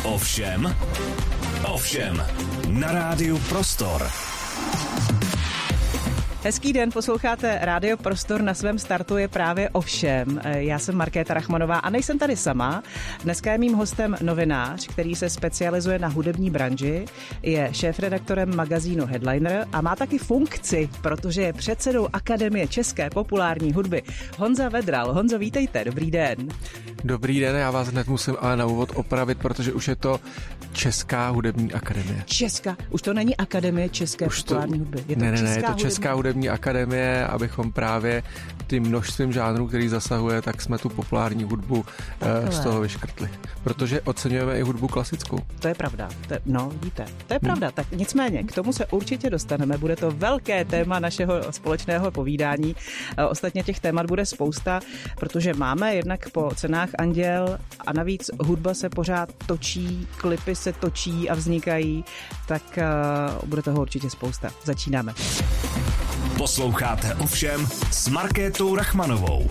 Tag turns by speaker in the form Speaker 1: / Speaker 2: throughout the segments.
Speaker 1: Ovšem, na Rádiu Prostor.
Speaker 2: Hezký den, posloucháte Rádio Prostor, na svém startu je právě Ovšem. Já jsem Markéta Rachmanová a nejsem tady sama. Dneska je mým hostem novinář, který se specializuje na hudební branži, je šéfredaktorem magazínu Headliner a má taky funkci, protože je předsedou Akademie české populární hudby. Honza Vedral. Honzo, vítejte, dobrý den.
Speaker 3: Dobrý den, já vás hned musím ale na úvod opravit, protože už je to Česká hudební akademie.
Speaker 2: Už to není Akademie české populární hudby. Je to
Speaker 3: je to Česká hudební akademie, abychom právě tím množstvím žánrů, který zasahuje, tak jsme tu populární hudbu z toho vyškrtli. Protože oceňujeme i hudbu klasickou.
Speaker 2: To je pravda. Vidíte. To je pravda. Tak nicméně, k tomu se určitě dostaneme. Bude to velké téma našeho společného povídání. Ostatně těch témat bude spousta, protože máme jednak po cenách Anděl a navíc hudba se pořád točí, klipy se točí a vznikají, tak bude toho určitě spousta. Začínáme.
Speaker 1: Posloucháte Ovšem s Markétou Rachmanovou.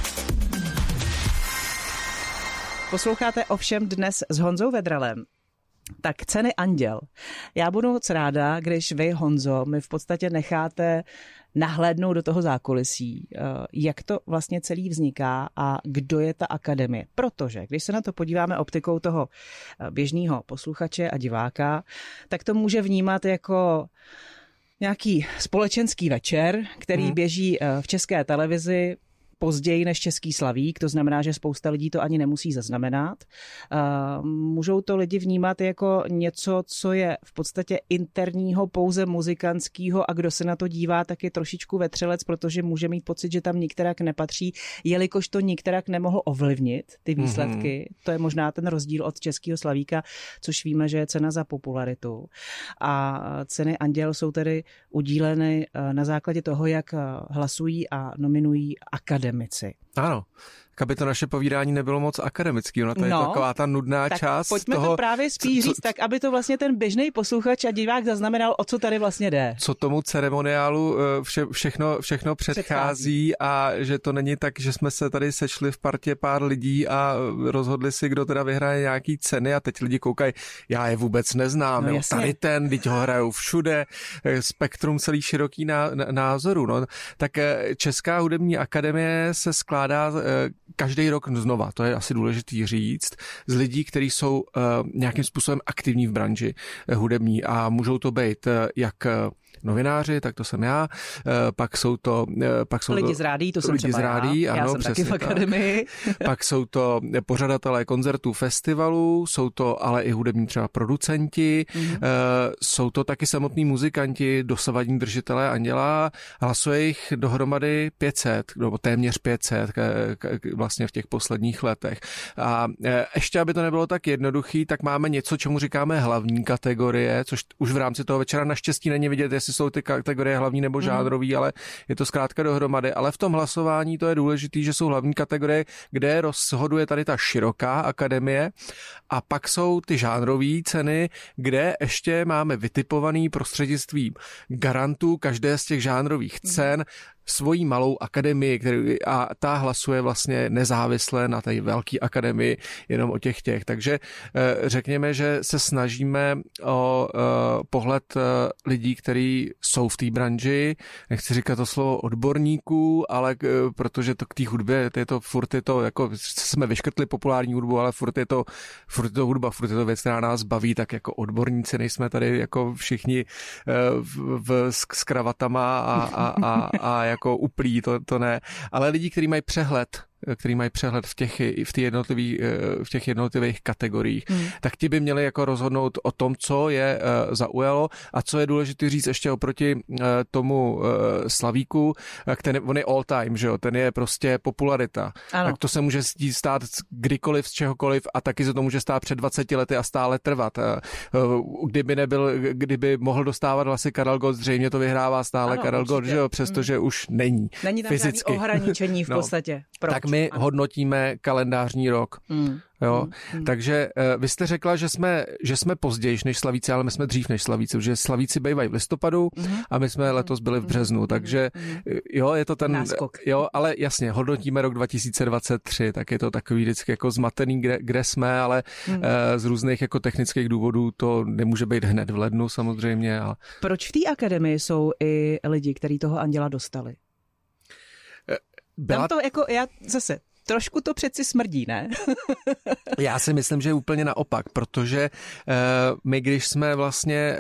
Speaker 2: Posloucháte Ovšem dnes s Honzou Vedralem. Tak ceny Anděl. Já budu moc ráda, když vy, Honzo, mi v podstatě necháte nahlédnout do toho zákulisí, jak to vlastně celý vzniká a kdo je ta akademie. Protože když se na to podíváme optikou toho běžného posluchače a diváka, tak to může vnímat jako nějaký společenský večer, který běží v České televizi později než Český slavík, to znamená, že spousta lidí to ani nemusí zaznamenat. Můžou to lidi vnímat jako něco, co je v podstatě interního, pouze muzikantského a kdo se na to dívá, tak je trošičku vetřelec, protože může mít pocit, že tam nikterak nepatří, jelikož to nikterak nemohlo ovlivnit ty výsledky. To je možná ten rozdíl od Českého slavíka, což víme, že je cena za popularitu. A ceny Anděl jsou tedy udíleny na základě toho, jak hlasují a nominují akademici.
Speaker 3: Ano, aby to naše povídání nebylo moc akademický, ona to je taková ta nudná
Speaker 2: tak
Speaker 3: část.
Speaker 2: Pojďme
Speaker 3: toho,
Speaker 2: to právě spíš říct, tak aby to vlastně ten běžný posluchač a divák zaznamenal, o co tady vlastně jde.
Speaker 3: Co tomu ceremoniálu všechno předchází a že to není tak, že jsme se tady sešli v partě pár lidí a rozhodli si, kdo teda vyhraje nějaký ceny a teď lidi koukají, já je vůbec neznám, tady ten, teď ho hrajou všude, spektrum celý široký názoru. No. Tak Česká hudební akademie se skládá každý rok znova, to je asi důležitý říct, z lidí, kteří jsou nějakým způsobem aktivní v branži hudební a můžou to být jak novináři, tak to jsem já, pak jsou to
Speaker 2: lidi z rádií, to jsem třeba já jsem taky v akademii.
Speaker 3: Pak jsou to pořadatelé koncertů, festivalů, jsou to ale i hudební třeba producenti, jsou to taky samotní muzikanti, dosavadní držitelé Anděla, hlasuje jich dohromady 500, nebo téměř 500 vlastně v těch posledních letech. A ještě, aby to nebylo tak jednoduchý, tak máme něco, čemu říkáme hlavní kategorie, což už v rámci toho večera naštěstí není vidět, jestli jsou ty kategorie hlavní nebo žánrový, ale je to zkrátka dohromady. Ale v tom hlasování to je důležitý, že jsou hlavní kategorie, kde rozhoduje tady ta široká akademie a pak jsou ty žánrové ceny, kde ještě máme vytipovaný prostřednictvím garantů každé z těch žánrových cen svojí malou akademii, a ta hlasuje vlastně nezávisle na té velké akademii jenom o těch. Takže řekněme, že se snažíme o pohled lidí, kteří jsou v té branži, nechci říkat to slovo odborníků, ale protože to k té hudbě, furt je to, jako jsme vyškrtli populární hudbu, ale furt je to hudba, furt je to věc, která nás baví, tak jako odborníci nejsme tady jako všichni s kravatama a jako uplí, to ne, ale lidi, kteří mají přehled v těch jednotlivých kategoriích, tak ti by měli jako rozhodnout o tom, co je zaujalo a co je důležité říct ještě oproti tomu slavíku, on je all time, že jo, ten je prostě popularita. Ano. Tak to se může stát kdykoliv, z čehokoliv a taky se to může stát před 20 lety a stále trvat. Kdyby mohl dostávat hlasy Karel Gott, zřejmě to vyhrává stále Karel Gott, že jo, přestože už není
Speaker 2: tam
Speaker 3: fyzicky.
Speaker 2: žádný ohraničení v podstatě. Proč?
Speaker 3: Tak my hodnotíme kalendářní rok. Jo? Takže vy jste řekla, že jsme později než Slavíci, ale my jsme dřív než Slavíci, protože Slavíci bývají v listopadu a my jsme letos byli v březnu, takže jo, je to ten
Speaker 2: náskok.
Speaker 3: Jo, ale jasně, hodnotíme rok 2023, tak je to takový vždycky jako zmatený, kde jsme, ale z různých jako technických důvodů to nemůže být hned v lednu samozřejmě. Ale...
Speaker 2: Proč v té akademii jsou i lidi, kteří toho anděla dostali? Tam to jako, trošku to přeci smrdí, ne?
Speaker 3: Já si myslím, že je úplně naopak, protože my, když jsme vlastně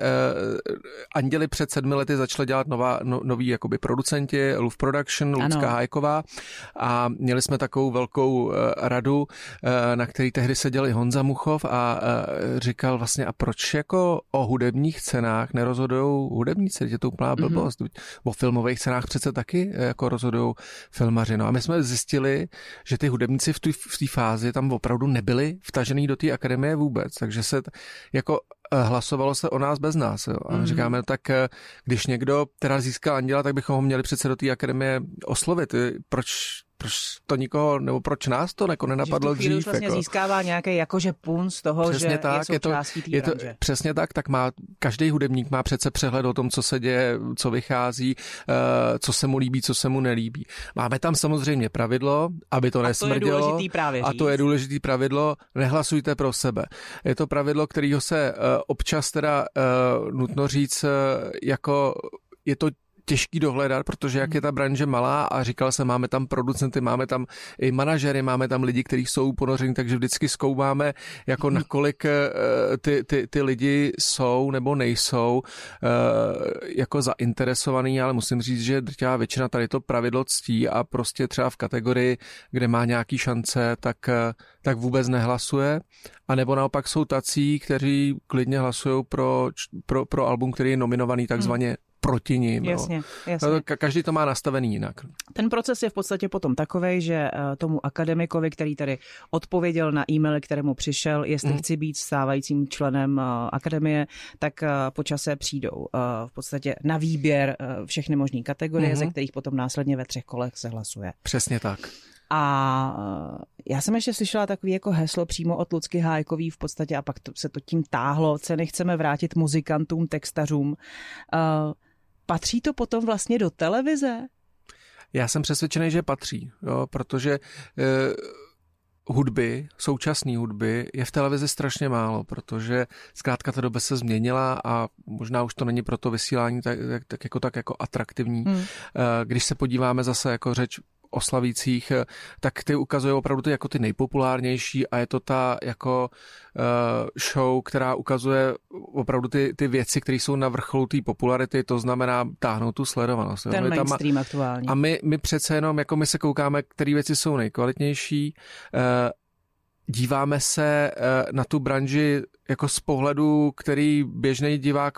Speaker 3: Anděli před 7 lety začali dělat noví jakoby producenti, Love Production, Lucka Hájková, a měli jsme takovou velkou radu, na který tehdy seděl i Honza Muchov a říkal vlastně, a proč jako o hudebních cenách nerozhodujou hudebníci, je to úplná blbost. O filmových cenách přece taky jako rozhodujou filmaři. No a my jsme zjistili, že ty hudebníci v té fázi tam opravdu nebyli vtažený do té akademie vůbec, takže se jako hlasovalo se o nás bez nás. Jo. A říkáme, tak když někdo teda získal Anděla, tak bychom ho měli přece do té akademie oslovit. Proč to nikoho, nebo proč nás to nenapadlo dřív?
Speaker 2: Už vlastně získává nějaký jakože pun z toho, přesně že tak, je součástí té branže.
Speaker 3: Přesně tak má, každý hudebník má přece přehled o tom, co se děje, co vychází, co se mu líbí, co se mu nelíbí. Máme tam samozřejmě pravidlo, aby to nesmrdělo. A to je důležitý pravidlo, nehlasujte pro sebe. Je to pravidlo, kterého se občas teda nutno říct, jako je to těžký dohledat, protože jak je ta branže malá a říkal jsem, máme tam producenty, máme tam i manažery, máme tam lidi, kteří jsou ponoření, takže vždycky zkoumáme, jako nakolik ty lidi jsou nebo nejsou jako zainteresovaný, ale musím říct, že drtivá většina tady to pravidlo ctí a prostě třeba v kategorii, kde má nějaký šance, tak vůbec nehlasuje. A nebo naopak jsou tací, kteří klidně hlasují pro album, který je nominovaný takzvaně proti ním.
Speaker 2: Jasně.
Speaker 3: Každý to má nastavený jinak.
Speaker 2: Ten proces je v podstatě potom takovej, že tomu akademikovi, který tady odpověděl na e-mail, kterému přišel, jestli chci být stávajícím členem akademie, tak po čase přijdou v podstatě na výběr všechny možné kategorie, ze kterých potom následně ve 3 kolech se hlasuje.
Speaker 3: Přesně tak.
Speaker 2: A já jsem ještě slyšela takový jako heslo přímo od Lucky Hájkový v podstatě a pak se to tím táhlo, ceny chceme vrátit muzikantům, textařům. Patří to potom vlastně do televize?
Speaker 3: Já jsem přesvědčený, že patří, jo, protože současné hudby je v televizi strašně málo, protože zkrátka ta doba se změnila a možná už to není pro to vysílání tak jako atraktivní. Když se podíváme zase jako řeč o Slavících, tak ty ukazují opravdu ty jako ty nejpopulárnější a je to ta jako show, která ukazuje opravdu ty věci, které jsou na vrcholu té popularity, to znamená táhnout tu sledovanost.
Speaker 2: Ten mainstream aktuální.
Speaker 3: A my přece jenom, jako my se koukáme, které věci jsou nejkvalitnější, díváme se na tu branži jako z pohledu, který běžný divák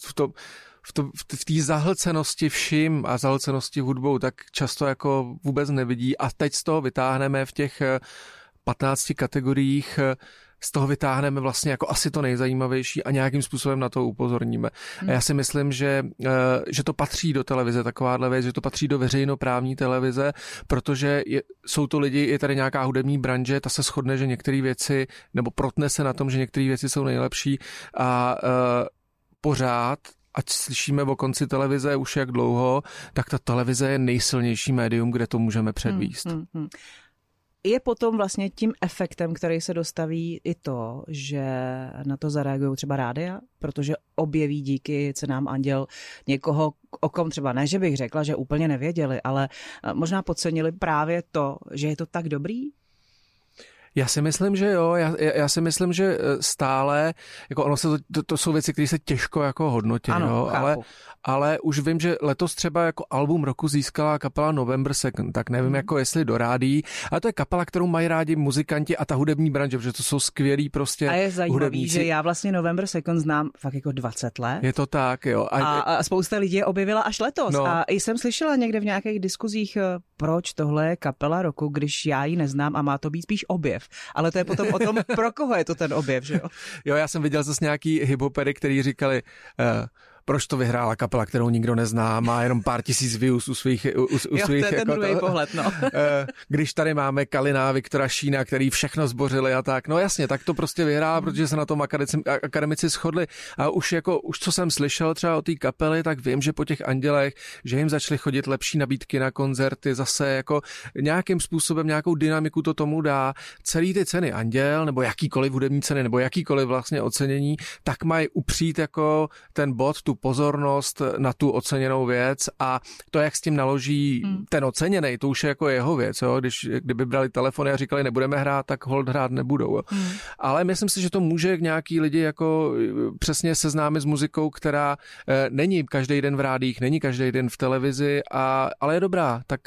Speaker 3: v té zahlcenosti vším a zahlcenosti hudbou tak často jako vůbec nevidí a teď z toho vytáhneme v těch 15 kategoriích, z toho vytáhneme vlastně jako asi to nejzajímavější a nějakým způsobem na to upozorníme. A já si myslím, že to patří do televize, takováhle věc, že to patří do veřejnoprávní televize, protože jsou to lidi, je tady nějaká hudební branže, ta se shodne, že některé věci, nebo protne se na tom, že některé věci jsou nejlepší a pořád, ať slyšíme o konci televize už jak dlouho, tak ta televize je nejsilnější médium, kde to můžeme předvíst.
Speaker 2: Je potom vlastně tím efektem, který se dostaví i to, že na to zareagují třeba rádia, protože objeví díky cenám Anděl někoho, o kom třeba ne, že bych řekla, že úplně nevěděli, ale možná podcenili právě to, že je to tak dobrý?
Speaker 3: Já si myslím, že jo, já si myslím, že stále, jako ono se to jsou věci, které se těžko jako hodnotí,
Speaker 2: ano,
Speaker 3: jo, ale už vím, že letos třeba jako album roku získala kapela November Second, tak nevím jako jestli do rádií, ale to je kapela, kterou mají rádi muzikanti a ta hudební branže, protože to jsou skvělí prostě
Speaker 2: hudebníci. A je zajímavý,
Speaker 3: hudebníci.
Speaker 2: že já vlastně November Second znám fakt jako 20 let.
Speaker 3: Je to tak, jo.
Speaker 2: A spousta lidí je objevila až letos. No. A jsem slyšela někde v nějakých diskuzích, proč tohle je kapela roku, když já ji neznám a má to být spíš objev. Ale to je potom o tom, pro koho je to ten objev, že jo?
Speaker 3: Jo, já jsem viděl zase nějaký hiphopery, který říkali, proč to vyhrála kapela, kterou nikdo nezná, má jenom pár tisíc views u svých
Speaker 2: to je ten druhý pohled, no.
Speaker 3: Když tady máme Kalina, Viktora Šína, který všechno zbořili a tak, no jasně, tak to prostě vyhrála, protože se na tom akademici shodli. A už co jsem slyšel třeba o té kapely, tak vím, že po těch Andělech, že jim začaly chodit lepší nabídky na koncerty, zase jako nějakým způsobem, nějakou dynamiku to tomu dá. Celý ty ceny Anděl, nebo jakýkoliv hudební ceny, nebo jakýkoliv vlastně ocenění, tak mají upřít jako ten bod, tu pozornost na tu oceněnou věc a to, jak s tím naloží ten oceněný, to už je jako jeho věc, jo? Kdyby brali telefony a říkali, nebudeme hrát, tak hold hrát nebudou. Ale myslím si, že to může nějaký lidi jako přesně seznámit s muzikou, která není každý den v rádích, není každý den v televizi, ale je dobrá, tak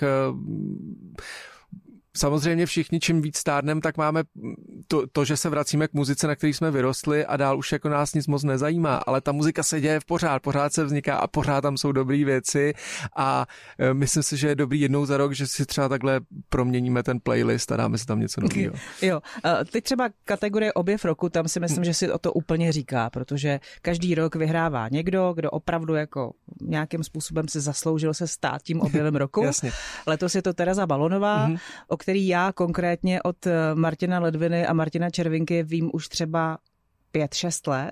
Speaker 3: samozřejmě všichni, čím víc stárnem, tak máme to, že se vracíme k muzice, na který jsme vyrostli a dál už jako nás nic moc nezajímá, ale ta muzika se děje pořád se vzniká a pořád tam jsou dobrý věci a myslím si, že je dobrý jednou za rok, že si třeba takhle proměníme ten playlist a dáme si tam něco nového.
Speaker 2: Jo, teď třeba kategorie objev roku, tam si myslím, že si o to úplně říká, protože každý rok vyhrává někdo, kdo opravdu jako nějakým způsobem si zasloužil se stát tím objevem roku.
Speaker 3: Jasně. Letos
Speaker 2: je to Tereza Balonová, o který já konkrétně od Martina Ledviny a Martina Červinky vím už třeba 5-6 let.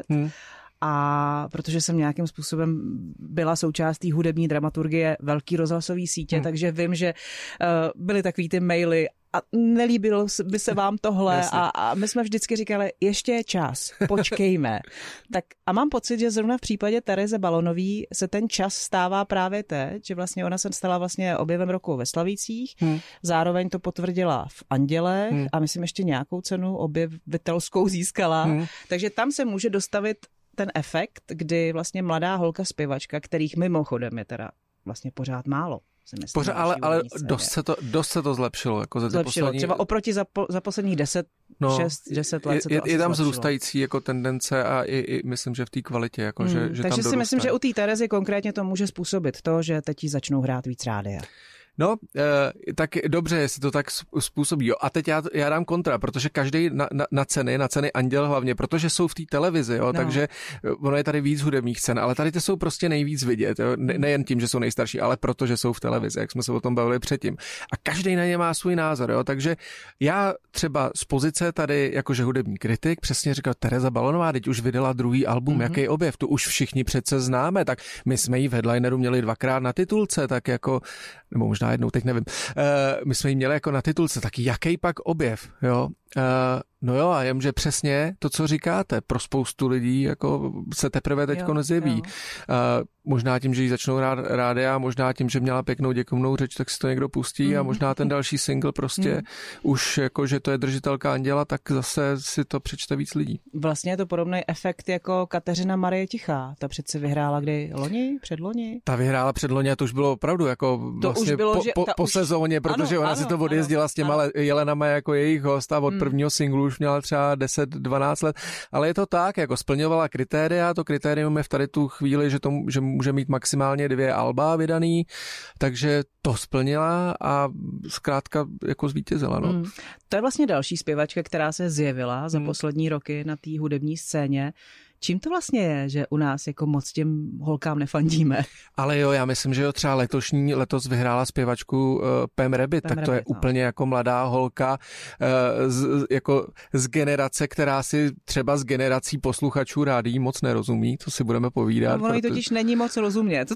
Speaker 2: A protože jsem nějakým způsobem byla součástí hudební dramaturgie velký rozhlasový sítě, takže vím, že byly takový ty maily a nelíbilo by se vám tohle a my jsme vždycky říkali, ještě je čas, počkejme. Tak a mám pocit, že zrovna v případě Terezy Balonový se ten čas stává právě teď, že vlastně ona se stala vlastně objevem roku ve Slavících, zároveň to potvrdila v Andělech a myslím ještě nějakou cenu objevitelskou získala, takže tam se může dostavit ten efekt, kdy vlastně mladá holka zpěvačka, kterých mimochodem je teda vlastně pořád málo.
Speaker 3: Myslím, ale dost se to zlepšilo. Jako za poslední...
Speaker 2: Třeba oproti za posledních 10 let se to
Speaker 3: je tam zrůstající jako tendence a i myslím, že v té kvalitě. Jako, že
Speaker 2: takže
Speaker 3: tam
Speaker 2: si myslím, že u té Terezy konkrétně to může způsobit to, že teď jí začnou hrát víc rádia.
Speaker 3: No, tak dobře, jestli to tak způsobí. Jo. A teď já dám kontra, protože každý na ceny Anděl hlavně, protože jsou v té televizi, jo, takže ono je tady víc hudebních cen, ale tady ty jsou prostě nejvíc vidět. Jo. Nejen tím, že jsou nejstarší, ale protože jsou v televizi, jak jsme se o tom bavili předtím. A každý na ně má svůj názor, jo. Takže já třeba z pozice tady, jakože hudební kritik, přesně říkal, Tereza Balonová, teď už vydala druhý album, jaký objev, tu už všichni přece známe, tak my jsme jí v headlineru měli 2krát na titulce, tak jako, nebo možná jednou, teď nevím. My jsme ji měli jako na titulce, tak jaký pak objev, jo? No jo, a jen, že přesně to, co říkáte, pro spoustu lidí jako se teprve teďko nezjeví. Možná tím, že jí začnou rádia, možná tím, že měla pěknou děkovnou řeč, tak si to někdo pustí a možná ten další single prostě už jako, že to je držitelka Anděla, tak zase si to přečte víc lidí. Vlastně
Speaker 2: je to podobný efekt jako Kateřina Marie Tichá. Ta přece vyhrála kdy? Předloni?
Speaker 3: Ta vyhrála předloni a to už bylo opravdu jako vlastně po sezóně, protože ona si to odjezdila s těma Jelenama jako jejich host a od prvního singlu už měla třeba 10-12 let, ale je to tak, jako splňovala kritéria, to kritérium je v tady tu chvíli, že může mít maximálně 2 alba vydaný, takže to splnila a zkrátka jako zvítězila. No.
Speaker 2: To je vlastně další zpěvačka, která se zjevila za poslední roky na té hudební scéně. Čím to vlastně je, že u nás jako moc těm holkám nefandíme?
Speaker 3: Ale jo, já myslím, že jo, třeba letos vyhrála zpěvačku Pam Rabbit, tak to je úplně jako mladá holka z generace, která si třeba z generací posluchačů rádií moc nerozumí, to si budeme povídat.
Speaker 2: No, ono jí totiž není moc rozumět.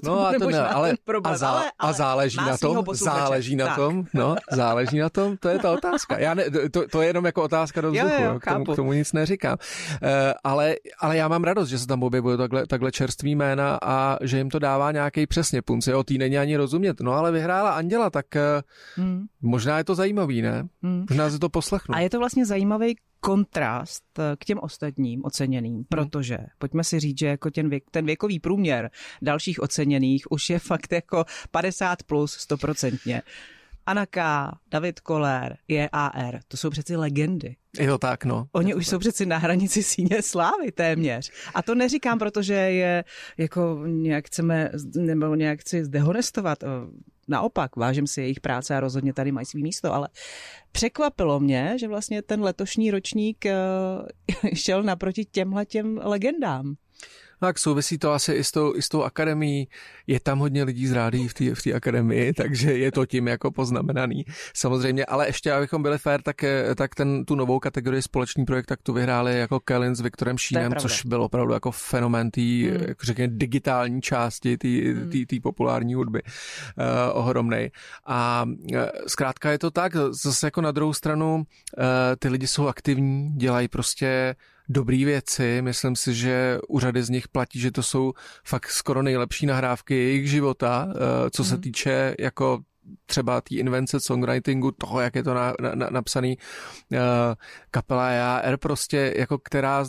Speaker 3: A záleží na tom, to je ta otázka. To je jenom jako otázka do vzduchu, k tomu nic neříkám. Ale já mám radost, že se tam objevují takhle čerstvý jména a že jim to dává nějaký přesně punc. Jo, tý není ani rozumět. No ale vyhrála Anděla, tak možná je to zajímavý, ne? Možná si to poslechnu.
Speaker 2: A je to vlastně zajímavý kontrast k těm ostatním oceněným, protože pojďme si říct, že jako ten věkový průměr dalších oceněných už je fakt jako 50 plus 100%. Anna K., David Koller, J.A.R. To jsou přeci legendy.
Speaker 3: Je to tak, no.
Speaker 2: Oni už jsou přeci na hranici síně slávy téměř. A to neříkám, protože je jako nějak chci zdehonestovat. Naopak, vážím si jejich práce a rozhodně tady mají svý místo, ale překvapilo mě, že vlastně ten letošní ročník šel naproti těmhletěm legendám.
Speaker 3: Tak souvisí to asi i s tou akademií. Je tam hodně lidí z rádií v té akademii, takže je to tím jako poznamenaný. Samozřejmě, ale ještě, abychom byli fair, tak tu novou kategorii společný projekt, tak tu vyhráli jako Kellin s Viktorem Šínem, což bylo opravdu jako fenomén té, jako řekněme, digitální části té populární hudby. Ohromnej. A zkrátka je to tak, zase jako na druhou stranu ty lidi jsou aktivní, dělají prostě dobrý věci. Myslím si, že u řady z nich platí, že to jsou fakt skoro nejlepší nahrávky jejich života, co se týče jako třeba té invence songwritingu, toho, jak je to napsaný. Kapela JR prostě, jako která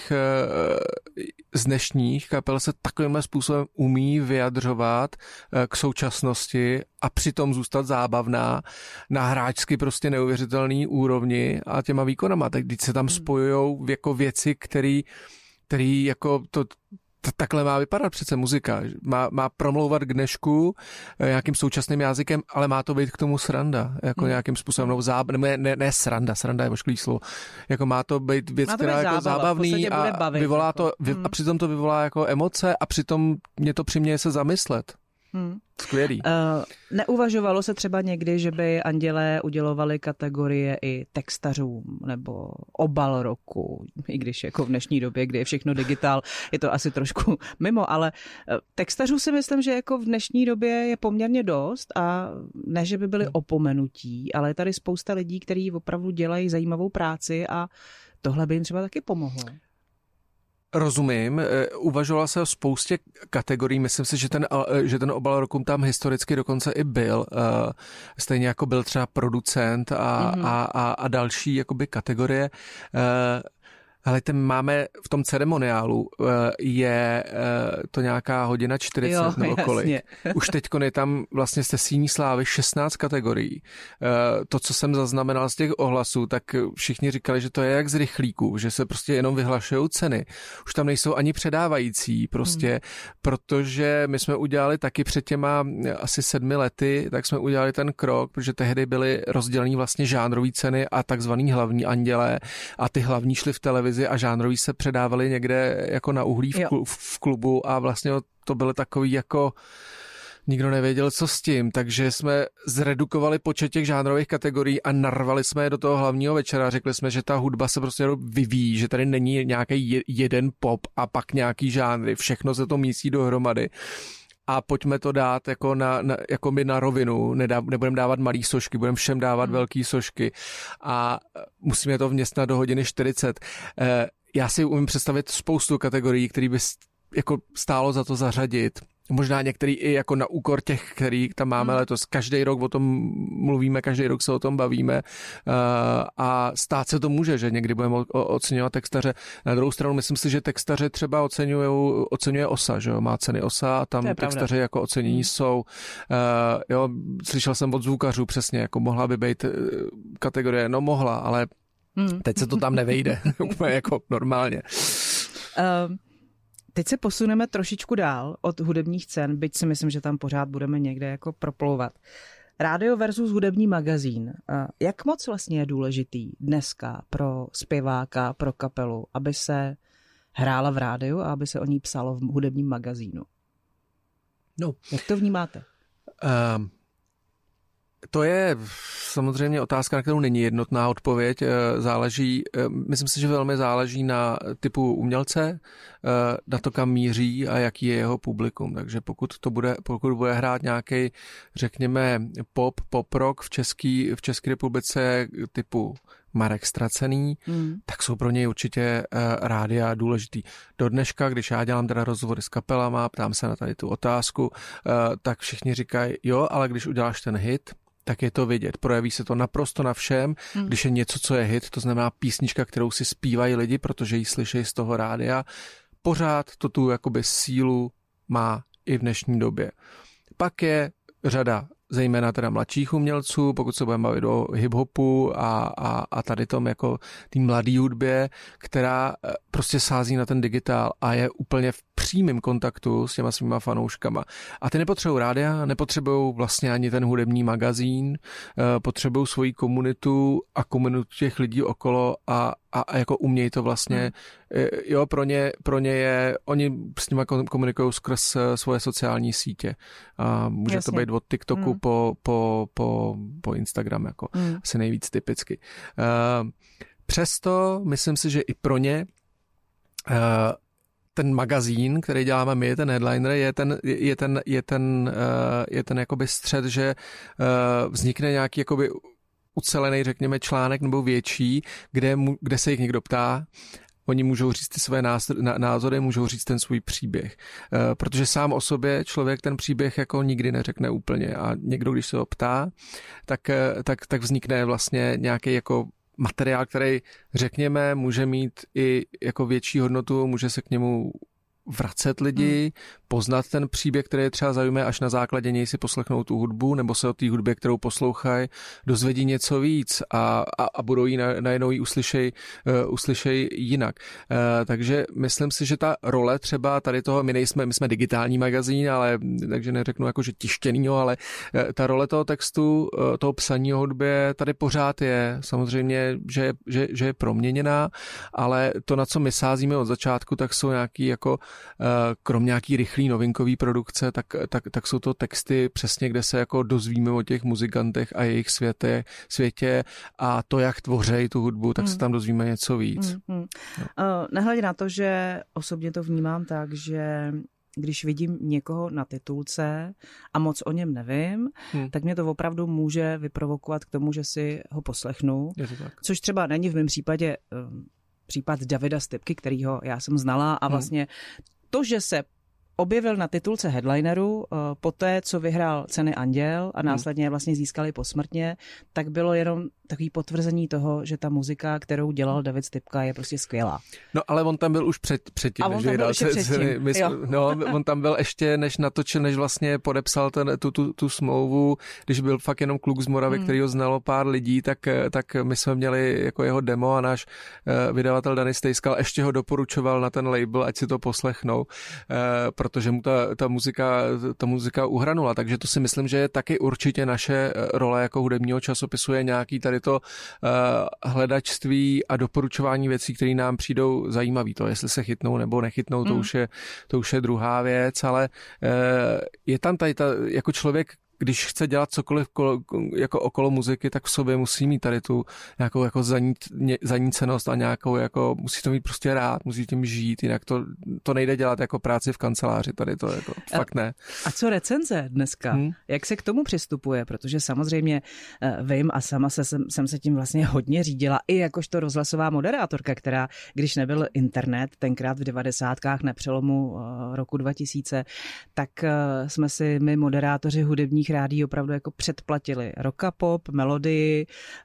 Speaker 3: z dnešních kapel se takovým způsobem umí vyjadřovat k současnosti a přitom zůstat zábavná na hráčsky prostě neuvěřitelný úrovni a těma výkonama. Tak když se tam spojujou jako věci, který jako to takhle má vypadat přece muzika. Má promlouvat k dnešku nějakým současným jazykem, ale má to být k tomu sranda. Jako nějakým způsobem. Ne sranda je ošklý slovo. Jako má to být věc, která je jako zábavný a vyvolá to, a přitom to vyvolá jako emoce a přitom mě to přiměje se zamyslet. Skvělý.
Speaker 2: Neuvažovalo se třeba někdy, že by Andělé udělovali kategorie i textařům nebo obal roku, i když jako v dnešní době, kdy je všechno digitál, je to asi trošku mimo, ale textařů si myslím, že jako v dnešní době je poměrně dost a ne, že by byli opomenutí, ale je tady spousta lidí, kteří opravdu dělají zajímavou práci a tohle by jim třeba taky pomohlo.
Speaker 3: Rozumím, uvažoval se o spoustě kategorií, myslím si, že ten obal roku tam historicky dokonce i byl, stejně jako byl třeba producent a další jakoby kategorie. Ale máme v tom ceremoniálu je to nějaká hodina 40 nebo kolik. Už teďko je tam vlastně z té síní slávy 16 kategorií. To, co jsem zaznamenal z těch ohlasů, tak všichni říkali, že to je jak z rychlíků, že se prostě jenom vyhlašují ceny. Už tam nejsou ani předávající prostě, protože my jsme udělali taky před těma asi 7 lety, tak jsme udělali ten krok, protože tehdy byly rozdělení vlastně žánrový ceny a takzvaný hlavní andělé a ty hlavní šly v televizi a žánroví se předávali někde jako na uhlí v klubu a vlastně to byly takový jako nikdo nevěděl, co s tím, takže jsme zredukovali počet těch žánrových kategorií a narvali jsme je do toho hlavního večera. Řekli jsme, že ta hudba se prostě vyvíjí, že tady není nějaký jeden pop a pak nějaký žánry, všechno se to mísí dohromady. A pojďme to dát jako jako my na rovinu, nebudeme dávat malý sošky, budeme všem dávat velký sošky a musíme to vměstnat do hodiny 40. Já si umím představit spoustu kategorií, které by jako stálo za to zařadit. Možná některý i jako na úkor těch, který tam máme letos. Každý rok o tom mluvíme, každý rok se o tom bavíme a stát se to může, že někdy budeme oceňovat textaře. Na druhou stranu myslím si, že textaře třeba oceňuje OSA, že jo? Má ceny OSA a tam textaři jako ocenění jsou. Jo, slyšel jsem od zvukařů přesně, jako mohla by být kategorie, no mohla, ale teď se to tam nevejde, úplně jako normálně.
Speaker 2: Teď se posuneme trošičku dál od hudebních cen, byť si myslím, že tam pořád budeme někde jako proplouvat. Rádio versus hudební magazín. Jak moc vlastně je důležitý dneska pro zpěváka, pro kapelu, aby se hrála v rádiu a aby se o ní psalo v hudebním magazínu?
Speaker 3: No.
Speaker 2: Jak to vnímáte?
Speaker 3: To je samozřejmě otázka, na kterou není jednotná odpověď. Záleží, myslím si, že velmi záleží na typu umělce, na to, kam míří a jaký je jeho publikum. Takže pokud bude hrát nějaký, řekněme, pop rock v České republice typu Marek Stracený, tak jsou pro něj určitě rádia důležitý. Do dneška, když já dělám teda rozhovory s kapelama, ptám se na tady tu otázku, tak všichni říkají, jo, ale když uděláš ten hit, tak je to vidět. Projeví se to naprosto na všem, když je něco, co je hit, to znamená písnička, kterou si zpívají lidi, protože ji slyší z toho rádia. Pořád to tu jakoby sílu má i v dnešní době. Pak je řada zejména teda mladších umělců, pokud se budeme bavit o hip-hopu a tady tom jako tý mladý hudbě, která prostě sází na ten digitál a je úplně v přímém kontaktu s těma svýma fanouškama. A ty nepotřebují rádia, nepotřebují vlastně ani ten hudební magazín, potřebují svoji komunitu a komunitu těch lidí okolo a a jako umějí to vlastně, jo, pro ně je, oni s nimi komunikují skrz svoje sociální sítě. A může to být od TikToku po Instagram, jako asi nejvíc typicky. Přesto myslím si, že i pro ně ten magazín, který děláme my, ten headliner, je ten jakoby střed, že vznikne nějaký jakoby ucelený, řekněme, článek nebo větší, kde se jich někdo ptá. Oni můžou říct ty své názory, můžou říct ten svůj příběh. Protože sám o sobě člověk ten příběh jako nikdy neřekne úplně. A někdo, když se ho ptá, tak vznikne vlastně nějaký jako materiál, který, řekněme, může mít i jako větší hodnotu, může se k němu vracet lidi, poznat ten příběh, který je třeba zajímá, až na základě něj si poslechnou tu hudbu, nebo se o té hudbě, kterou poslouchají, dozvědí něco víc a budou jí najednou ji uslyšej jinak. Takže myslím si, že ta role třeba tady toho, my jsme digitální magazín, ale takže neřeknu jako, že tištěnýho, ale ta role toho textu, toho psaní o hudbě tady pořád je. Samozřejmě, že je proměněná, ale to, na co my sázíme od začátku, tak jsou nějaký jako krom nějaký rychlý novinkový produkce, tak jsou to texty přesně, kde se jako dozvíme o těch muzikantech a jejich světě a to, jak tvořejí tu hudbu, tak se tam dozvíme něco víc. No.
Speaker 2: Nehledě na to, že osobně to vnímám tak, že když vidím někoho na titulce a moc o něm nevím, tak mě to opravdu může vyprovokovat k tomu, že si ho poslechnu. Což třeba není v mém případě případ Davida Stipky, kterýho já jsem znala a vlastně to, že se objevil na titulce headlineru poté, co vyhrál ceny Anděl a následně vlastně získali posmrtně, tak bylo jenom takový potvrzení toho, že ta muzika, kterou dělal David Stipka, je prostě skvělá.
Speaker 3: No ale on tam byl už předtím, než vyhrál ceny. On tam byl ještě, než natočil, než vlastně podepsal tu smlouvu, když byl fakt jenom kluk z Moravy, který ho znalo pár lidí, tak my jsme měli jako jeho demo a náš vydavatel Danny Stejskal ještě ho doporučoval na ten label, ať si to poslechnou, protože mu ta muzika uhranula. Takže to si myslím, že je taky určitě naše role jako hudebního časopisu, je nějaký tady to hledačství a doporučování věcí, které nám přijdou zajímavé. To, jestli se chytnou nebo nechytnou, to už je druhá věc, ale je tam tady jako člověk, když chce dělat cokoliv jako okolo muziky, tak v sobě musí mít tady tu nějakou jako zanícenost a nějakou jako, musí to mít prostě rád, musí tím žít, jinak to nejde dělat jako práci v kanceláři, tady to jako fakt ne.
Speaker 2: A co recenze dneska? Jak se k tomu přistupuje? Protože samozřejmě vím a sama jsem se tím vlastně hodně řídila, i jakožto rozhlasová moderátorka, která, když nebyl internet, tenkrát v 90kách na přelomu roku 2000, tak jsme si my moderátoři hudebních rádií opravdu jako předplatili Rocka Pop, Melodii,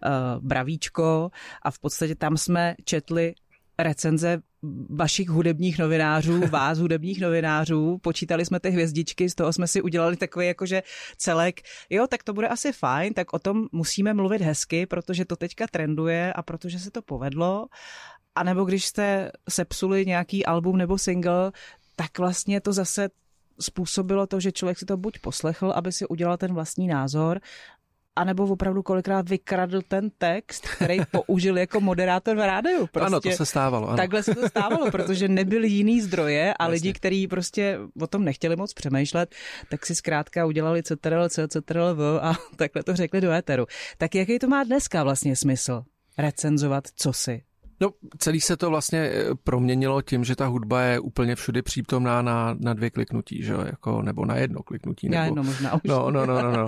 Speaker 2: Bravíčko a v podstatě tam jsme četli recenze vašich hudebních novinářů, vás hudebních novinářů, počítali jsme ty hvězdičky, z toho jsme si udělali takový jakože celek, jo, tak to bude asi fajn, tak o tom musíme mluvit hezky, protože to teďka trenduje a protože se to povedlo. A nebo když jste sepsuli nějaký album nebo single, tak vlastně to zase způsobilo to, že člověk si to buď poslechl, aby si udělal ten vlastní názor, anebo opravdu kolikrát vykradl ten text, který použil jako moderátor v rádiu. Prostě
Speaker 3: ano, to se stávalo. Ano.
Speaker 2: Takhle se to stávalo, protože nebyly jiný zdroje a lidi, kteří prostě o tom nechtěli moc přemýšlet, tak si zkrátka udělali CTRL a takhle to řekli do éteru. Tak jaký to má dneska vlastně smysl recenzovat cosi?
Speaker 3: No, celý se to vlastně proměnilo tím, že ta hudba je úplně všude přítomná na 2 kliknutí, že jo, jako, nebo na 1 kliknutí.
Speaker 2: Já jedno možná už.
Speaker 3: No.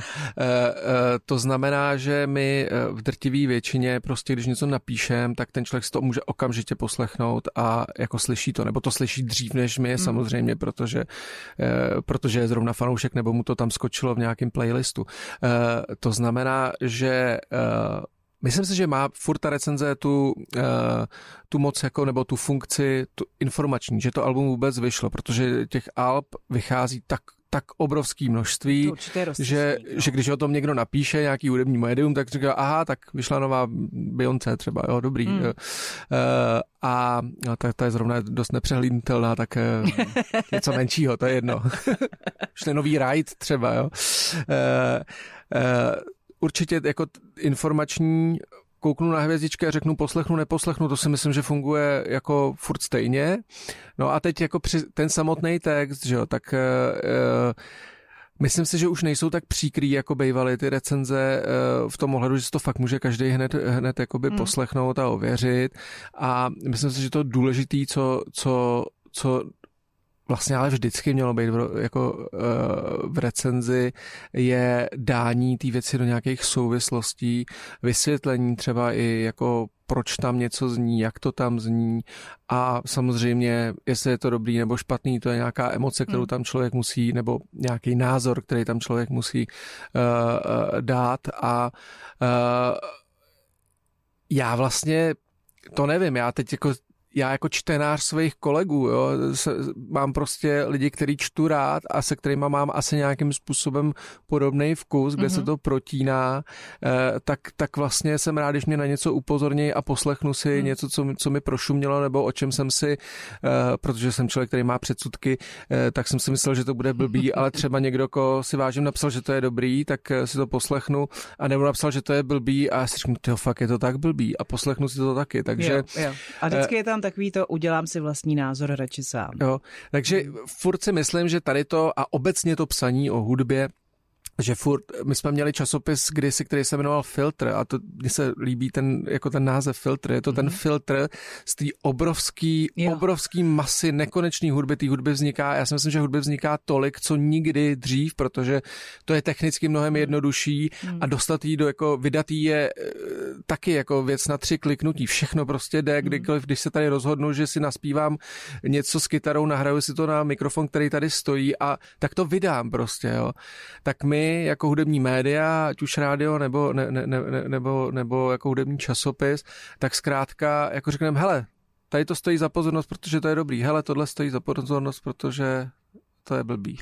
Speaker 3: To znamená, že my v drtivé většině prostě, když něco napíšem, tak ten člověk si to může okamžitě poslechnout a jako slyší to, nebo to slyší dřív než my, samozřejmě, protože je zrovna fanoušek, nebo mu to tam skočilo v nějakém playlistu. To znamená, že myslím si, že má furt ta recenze tu moc jako, nebo tu funkci tu informační, že to album vůbec vyšlo, protože těch alb vychází tak obrovský množství, že když o tom někdo napíše, nějaký hudební médium, tak říká, aha, tak vyšla nová Beyoncé třeba, jo, dobrý. A ta je zrovna dost nepřehlídnutelná, tak něco menšího, to je jedno. Šli nový Ride třeba, jo. Určitě jako informační kouknu na hvězdičky a řeknu poslechnu, neposlechnu, to si myslím, že funguje jako furt stejně. No a teď jako ten samotný text, že jo, tak myslím si, že už nejsou tak příkrý, jako bývaly ty recenze v tom ohledu, že si to fakt může každý hned jakoby poslechnout a ověřit. A myslím si, že to důležitý, co vlastně ale vždycky mělo být v recenzi, je dání té věci do nějakých souvislostí, vysvětlení třeba i jako proč tam něco zní, jak to tam zní a samozřejmě, jestli je to dobrý nebo špatný, to je nějaká emoce, kterou tam člověk musí, nebo nějaký názor, který tam člověk musí dát a já vlastně to nevím, já jako čtenář svých kolegů, jo, mám prostě lidi, který čtu rád a se kterýma mám asi nějakým způsobem podobný vkus, kde se to protíná, tak vlastně jsem rád, když mě na něco upozorní a poslechnu si něco, co mi prošumělo, nebo o čem jsem si, protože jsem člověk, který má předsudky, tak jsem si myslel, že to bude blbý, ale třeba někdo, koho si vážím, napsal, že to je dobrý, tak si to poslechnu, a nebo napsal, že to je blbý a já si řeknu, tyjo, fakt je to tak blbý a poslechnu si to taky, takže...
Speaker 2: Jo. A vždycky je tam takový to, udělám si vlastní názor radši sám.
Speaker 3: Jo, takže furt si myslím, že tady to a obecně to psaní o hudbě, že furt, my jsme měli časopis kdysi, který se jmenoval Filtr a to mně se líbí ten název Filtr, je to ten filtr z té obrovský masy nekonečný hudby, té hudby vzniká, já si myslím, že hudby vzniká tolik, co nikdy dřív, protože to je technicky mnohem jednodušší a dostat jí vydat jí je taky jako věc na 3 kliknutí, všechno prostě jde, kdykoliv, když se tady rozhodnu, že si naspívám něco s kytarou, nahraju si to na mikrofon, který tady stojí a tak to vydám prostě, jo. Tak my jako hudební média, ať už rádio nebo jako hudební časopis, tak zkrátka jako řekneme, hele, tady to stojí za pozornost, protože to je dobrý, hele, tohle stojí za pozornost, protože to je blbý.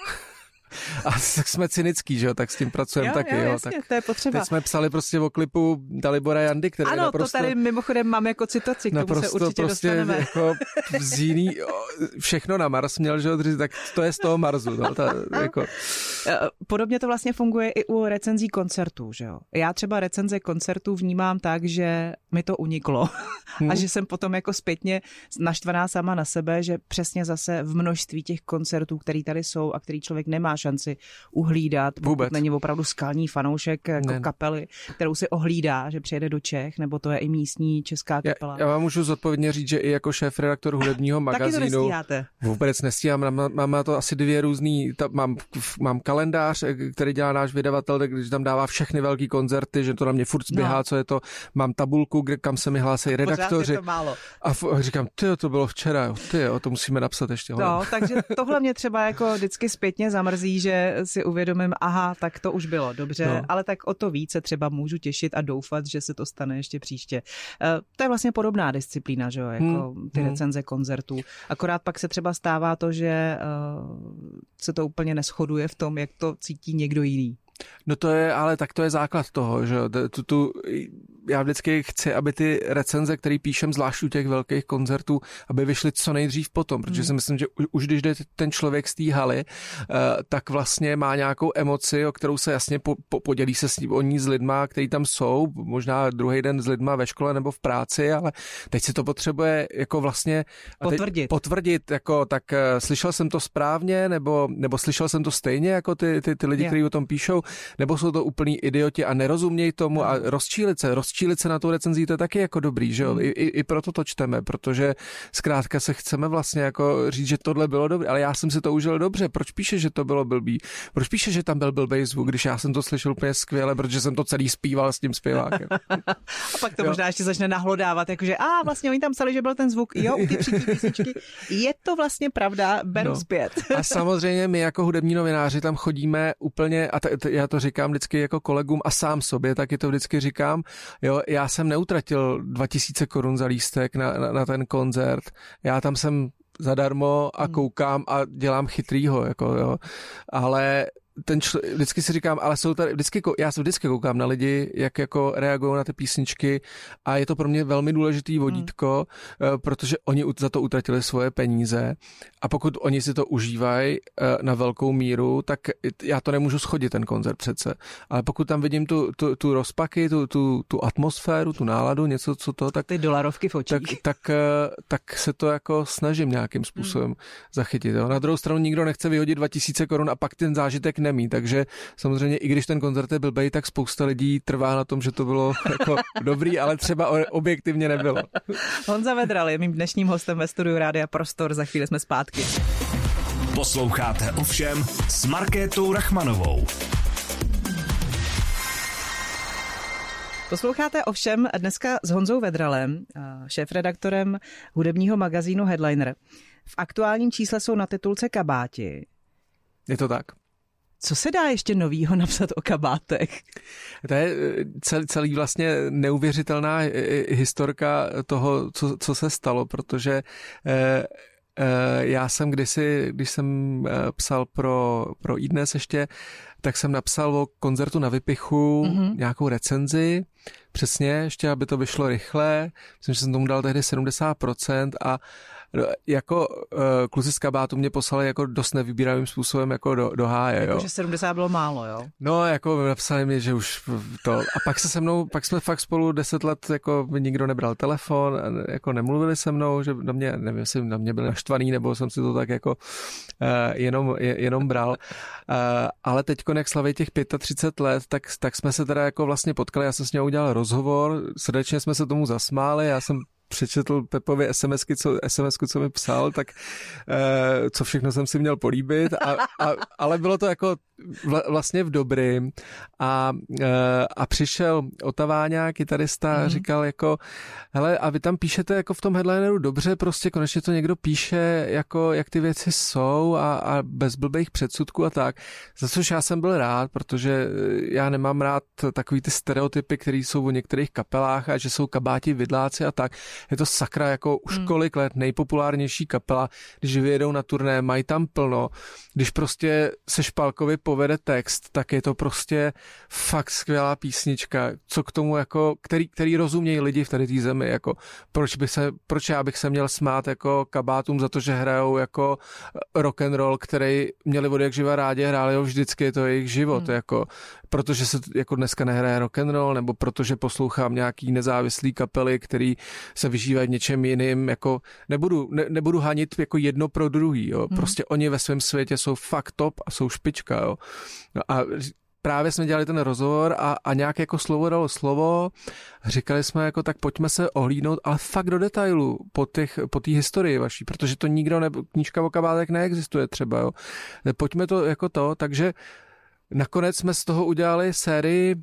Speaker 3: A tak jsme cynický, že jo, tak s tím pracujeme taky. Jo,
Speaker 2: jasně,
Speaker 3: tak
Speaker 2: to je potřeba.
Speaker 3: Teď jsme psali prostě o klipu Dalibora Jandy, který
Speaker 2: ano,
Speaker 3: je naprosto...
Speaker 2: to tady mimochodem mám jako citaci, k tomu se určitě
Speaker 3: prostě
Speaker 2: dostaneme.
Speaker 3: Jako z jiný, všechno na Mars měl, že jo, tak to je z toho Marsu. No, jako...
Speaker 2: Podobně to vlastně funguje i u recenzí koncertů, že jo. Já třeba recenze koncertů vnímám tak, že mi to uniklo a že jsem potom jako zpětně naštvaná sama na sebe, že přesně zase v množství těch koncertů, který tady jsou a který člověk nemá šanci uhlídat, pokud není opravdu skalní fanoušek jako kapely, kterou si ohlídá, že přijede do Čech, nebo to je i místní česká kapela.
Speaker 3: Já vám můžu zodpovědně říct, že i jako šéfredaktor hudebního magazínu
Speaker 2: taky to nestíháte.
Speaker 3: Vůbec nestíhám, mám na to asi 2 různý, mám kalendář, který dělá náš vydavatel, když tam dává všechny velký koncerty, že to na mě furt zběhá, co je to, mám tabulku, kam se mi hlásí redaktoři. A říkám, to bylo včera, to musíme napsat ještě.
Speaker 2: No, takže tohle mě třeba jako vždycky zpětně zamrzí, že si uvědomím, aha, tak to už bylo dobře, ale tak o to více třeba můžu těšit a doufat, že se to stane ještě příště. To je vlastně podobná disciplína, že jo, jako ty recenze koncertů. Akorát pak se třeba stává to, že se to úplně neshoduje v tom, jak to cítí někdo jiný.
Speaker 3: No to je, ale tak to je základ toho, že já vždycky chci, aby ty recenze, které píšem, zvlášť u těch velkých koncertů, aby vyšly co nejdřív potom, protože si myslím, že už když jde ten člověk z té haly, tak vlastně má nějakou emoci, o kterou se jasně podělí se o ní s lidma, kteří tam jsou, možná druhý den s lidma ve škole nebo v práci, ale teď si to potřebuje jako vlastně potvrdit jako tak slyšel jsem to správně, nebo slyšel jsem to stejně jako ty lidi, kteří o tom píšou, nebo jsou to úplný idioti a nerozumějí tomu a rozčílit se na tu recenzí, to je taky jako dobrý, že jo? I proto to čteme, protože zkrátka se chceme vlastně jako říct, že tohle bylo dobré, ale já jsem si to užil dobře, proč píše, že to bylo blbý? Proč píše, že tam byl blbej zvuk, když já jsem to slyšel úplně skvěle, protože jsem to celý zpíval s tím zpěvákem.
Speaker 2: A pak to možná ještě začne nahlodávat, jakože vlastně oni tam psali, že byl ten zvuk, jo, u ty písničky. Je to vlastně pravda, beru zpět.
Speaker 3: A samozřejmě my jako hudební novináři tam chodíme úplně, a já to říkám vždycky jako kolegům a sám sobě, taky to vždycky říkám, jo, já jsem neutratil 2000 korun za lístek na ten koncert, já tam jsem zadarmo a koukám a dělám chytrýho, jako jo, ale vždycky si říkám, ale jsou tady, já se vždycky koukám na lidi, jak jako reagují na ty písničky a je to pro mě velmi důležitý vodítko, protože oni za to utratili svoje peníze a pokud oni si to užívají na velkou míru, tak já to nemůžu schodit ten koncert přece. Ale pokud tam vidím tu rozpaky, tu atmosféru, tu náladu, něco, co to, tak...
Speaker 2: Ty dolarovky v očích.
Speaker 3: Tak se to jako snažím nějakým způsobem zachytit. Jo. Na druhou stranu nikdo nechce vyhodit 2000 korun a pak ten zážitek nemí, takže samozřejmě i když ten koncert je blbej, tak spousta lidí trvá na tom, že to bylo jako dobrý, ale třeba objektivně nebylo.
Speaker 2: Honza Vedral je mým dnešním hostem ve studiu Rádia Prostor, za chvíli jsme zpátky.
Speaker 1: Posloucháte Ovšem s Markétou Rachmanovou.
Speaker 2: Posloucháte Ovšem dneska s Honzou Vedralem, šéfredaktorem hudebního magazínu Headliner. V aktuálním čísle jsou na titulce kabáti.
Speaker 3: Je to tak.
Speaker 2: Co se dá ještě novýho napsat o kabátech?
Speaker 3: To je celý vlastně neuvěřitelná historka toho, co se stalo, protože já jsem kdysi, když jsem psal pro iDnes ještě, tak jsem napsal o koncertu na Vypichu nějakou recenzi, přesně, ještě aby to vyšlo rychle. Myslím, že jsem tomu dal tehdy 70% a jako kluci z kabátu mě poslali jako dost nevybíravým způsobem jako do háje, jo.
Speaker 2: Že 70 bylo málo, jo?
Speaker 3: No, jako napsali mi, že už to... A pak jsme fakt spolu 10 let, jako mi nikdo nebral telefon, jako nemluvili se mnou, že na mě, nevím, jestli na mě byli naštvaný, nebo jsem si to tak jako jenom bral. Ale teďko, jak slaví těch 35 let, tak jsme se teda jako vlastně potkali, já jsem s ním udělal rozhovor, srdečně jsme se tomu zasmáli, já jsem přečetl Pepovi SMS-ku, co mi psal, tak co všechno jsem si měl políbit, ale bylo to jako vlastně v dobrým a přišel Otaváňa, kytarista, a říkal jako, hele, a vy tam píšete jako v tom headlineru dobře, prostě konečně to někdo píše, jako jak ty věci jsou a bez blbých předsudků a tak. Za což já jsem byl rád, protože já nemám rád takový ty stereotypy, které jsou o některých kapelách a že jsou kabáti, vidláci a tak. Je to sakra jako už kolik let nejpopulárnější kapela, když vyjedou na turné, mají tam plno. Když prostě se Špalkovi povede text, tak je to prostě fakt skvělá písnička, co k tomu jako, který rozumějí lidi v tady té zemi, jako proč já bych se měl smát jako kabátům za to, že hrajou jako rock and roll, který měli od jak živa rádi, hráli ho vždycky, je to jejich život, jako protože se jako dneska nehraje rock and roll, nebo protože poslouchám nějaký nezávislý kapely, který se vyžívají v něčem jiným, jako nebudu hanit jako jedno pro druhý, jo. Prostě oni ve svém světě jsou fakt top a jsou špička, jo. No a právě jsme dělali ten rozhovor a nějak jako slovo dalo slovo, říkali jsme jako tak pojďme se ohlídnout, ale fakt do detailu po té historii vaší, protože to knížka o kabátech neexistuje třeba, jo. Pojďme to jako to, takže nakonec jsme z toho udělali sérii,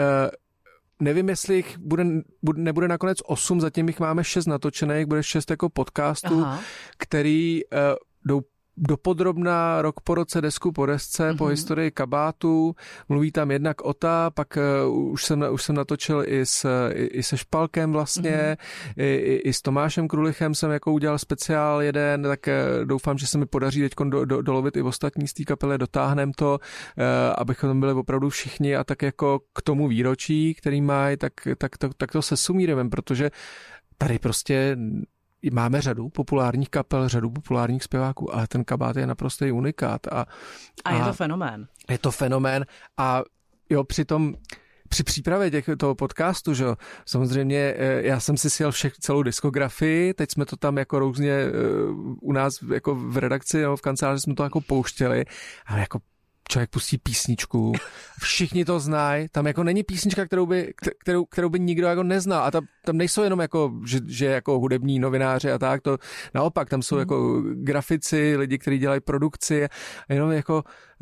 Speaker 3: nevím, jestli jich nebude nakonec 8, zatím jich máme 6 natočených, bude 6 jako podcastů, který jdou dopodrobná rok po roce, desku po desce, po historii kabátů. Mluví tam jednak Ota, pak už jsem natočil i se Špalkem vlastně, i s Tomášem Krulichem jsem jako udělal speciál jeden, tak doufám, že se mi podaří teď dolovit i ostatní z té kapely, dotáhnem to, abychom tam byli opravdu všichni a tak jako k tomu výročí, který mají, tak to se sumírujeme, protože tady prostě máme řadu populárních kapel, řadu populárních zpěváků, ale ten kabát je naprostý unikát. A
Speaker 2: je to fenomén.
Speaker 3: Je to fenomén a jo, při přípravě toho podcastu, že samozřejmě já jsem si sjel celou diskografii, teď jsme to tam jako různě u nás jako v redakci, v kanceláři jsme to jako pouštěli, ale jako člověk pustí písničku, všichni to znají, tam jako není písnička, kterou by nikdo jako neznal a tam nejsou jenom jako, že jako hudební novináři a tak, to naopak, tam jsou jako grafici, lidi, kteří dělají produkci, a jenom jako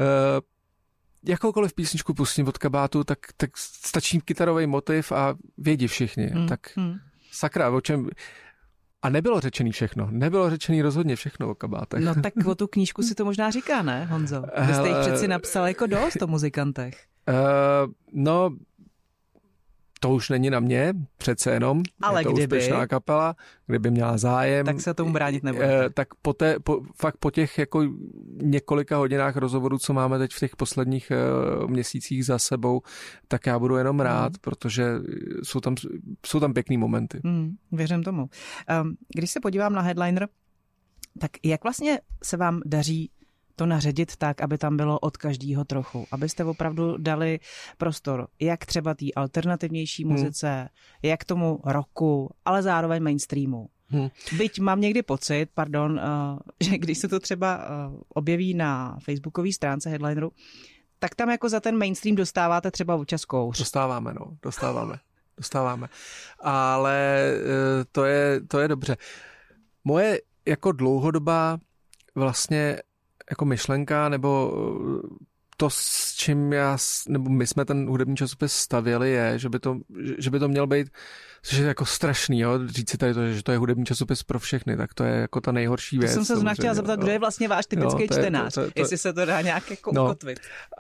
Speaker 3: jakoukoliv písničku pustím od kabátu, tak stačí kytarový motiv a vědí všichni, tak sakra, o čem... A nebylo řečený všechno. Nebylo řečený rozhodně všechno o kabátech.
Speaker 2: No tak o tu knížku si to možná říká, ne, Honzo? Vy jste jich přeci napsal jako dost o muzikantech.
Speaker 3: No, to už není na mě, přece jenom.
Speaker 2: Ale
Speaker 3: je to úspěšná kapela, kdyby měla zájem.
Speaker 2: Tak se tomu bránit nebude.
Speaker 3: Tak fakt po těch jako několika hodinách rozhovorů, co máme teď v těch posledních měsících za sebou, tak já budu jenom rád, protože jsou tam pěkný momenty.
Speaker 2: Věřím tomu. Když se podívám na Headliner, tak jak vlastně se vám daří to naředit tak, aby tam bylo od každého trochu, abyste opravdu dali prostor jak třeba té alternativnější muzice, jak tomu rocku, ale zároveň mainstreamu. Byť mám někdy pocit, že když se to třeba objeví na facebookové stránce Headlineru, tak tam jako za ten mainstream dostáváte třeba občas kouř.
Speaker 3: Dostáváme. Ale to je dobře. Moje jako dlouhodobá vlastně jako myšlenka, nebo to, s čím nebo my jsme ten hudební časopis stavěli, je, že by to měl být, což je jako strašný, jo, říct si tady to, že to je hudební časopis pro všechny, tak to je jako ta nejhorší věc.
Speaker 2: To jsem se chtěla zeptat, kdo je vlastně váš typický čtenář, jestli se to dá nějak jako ukotvit.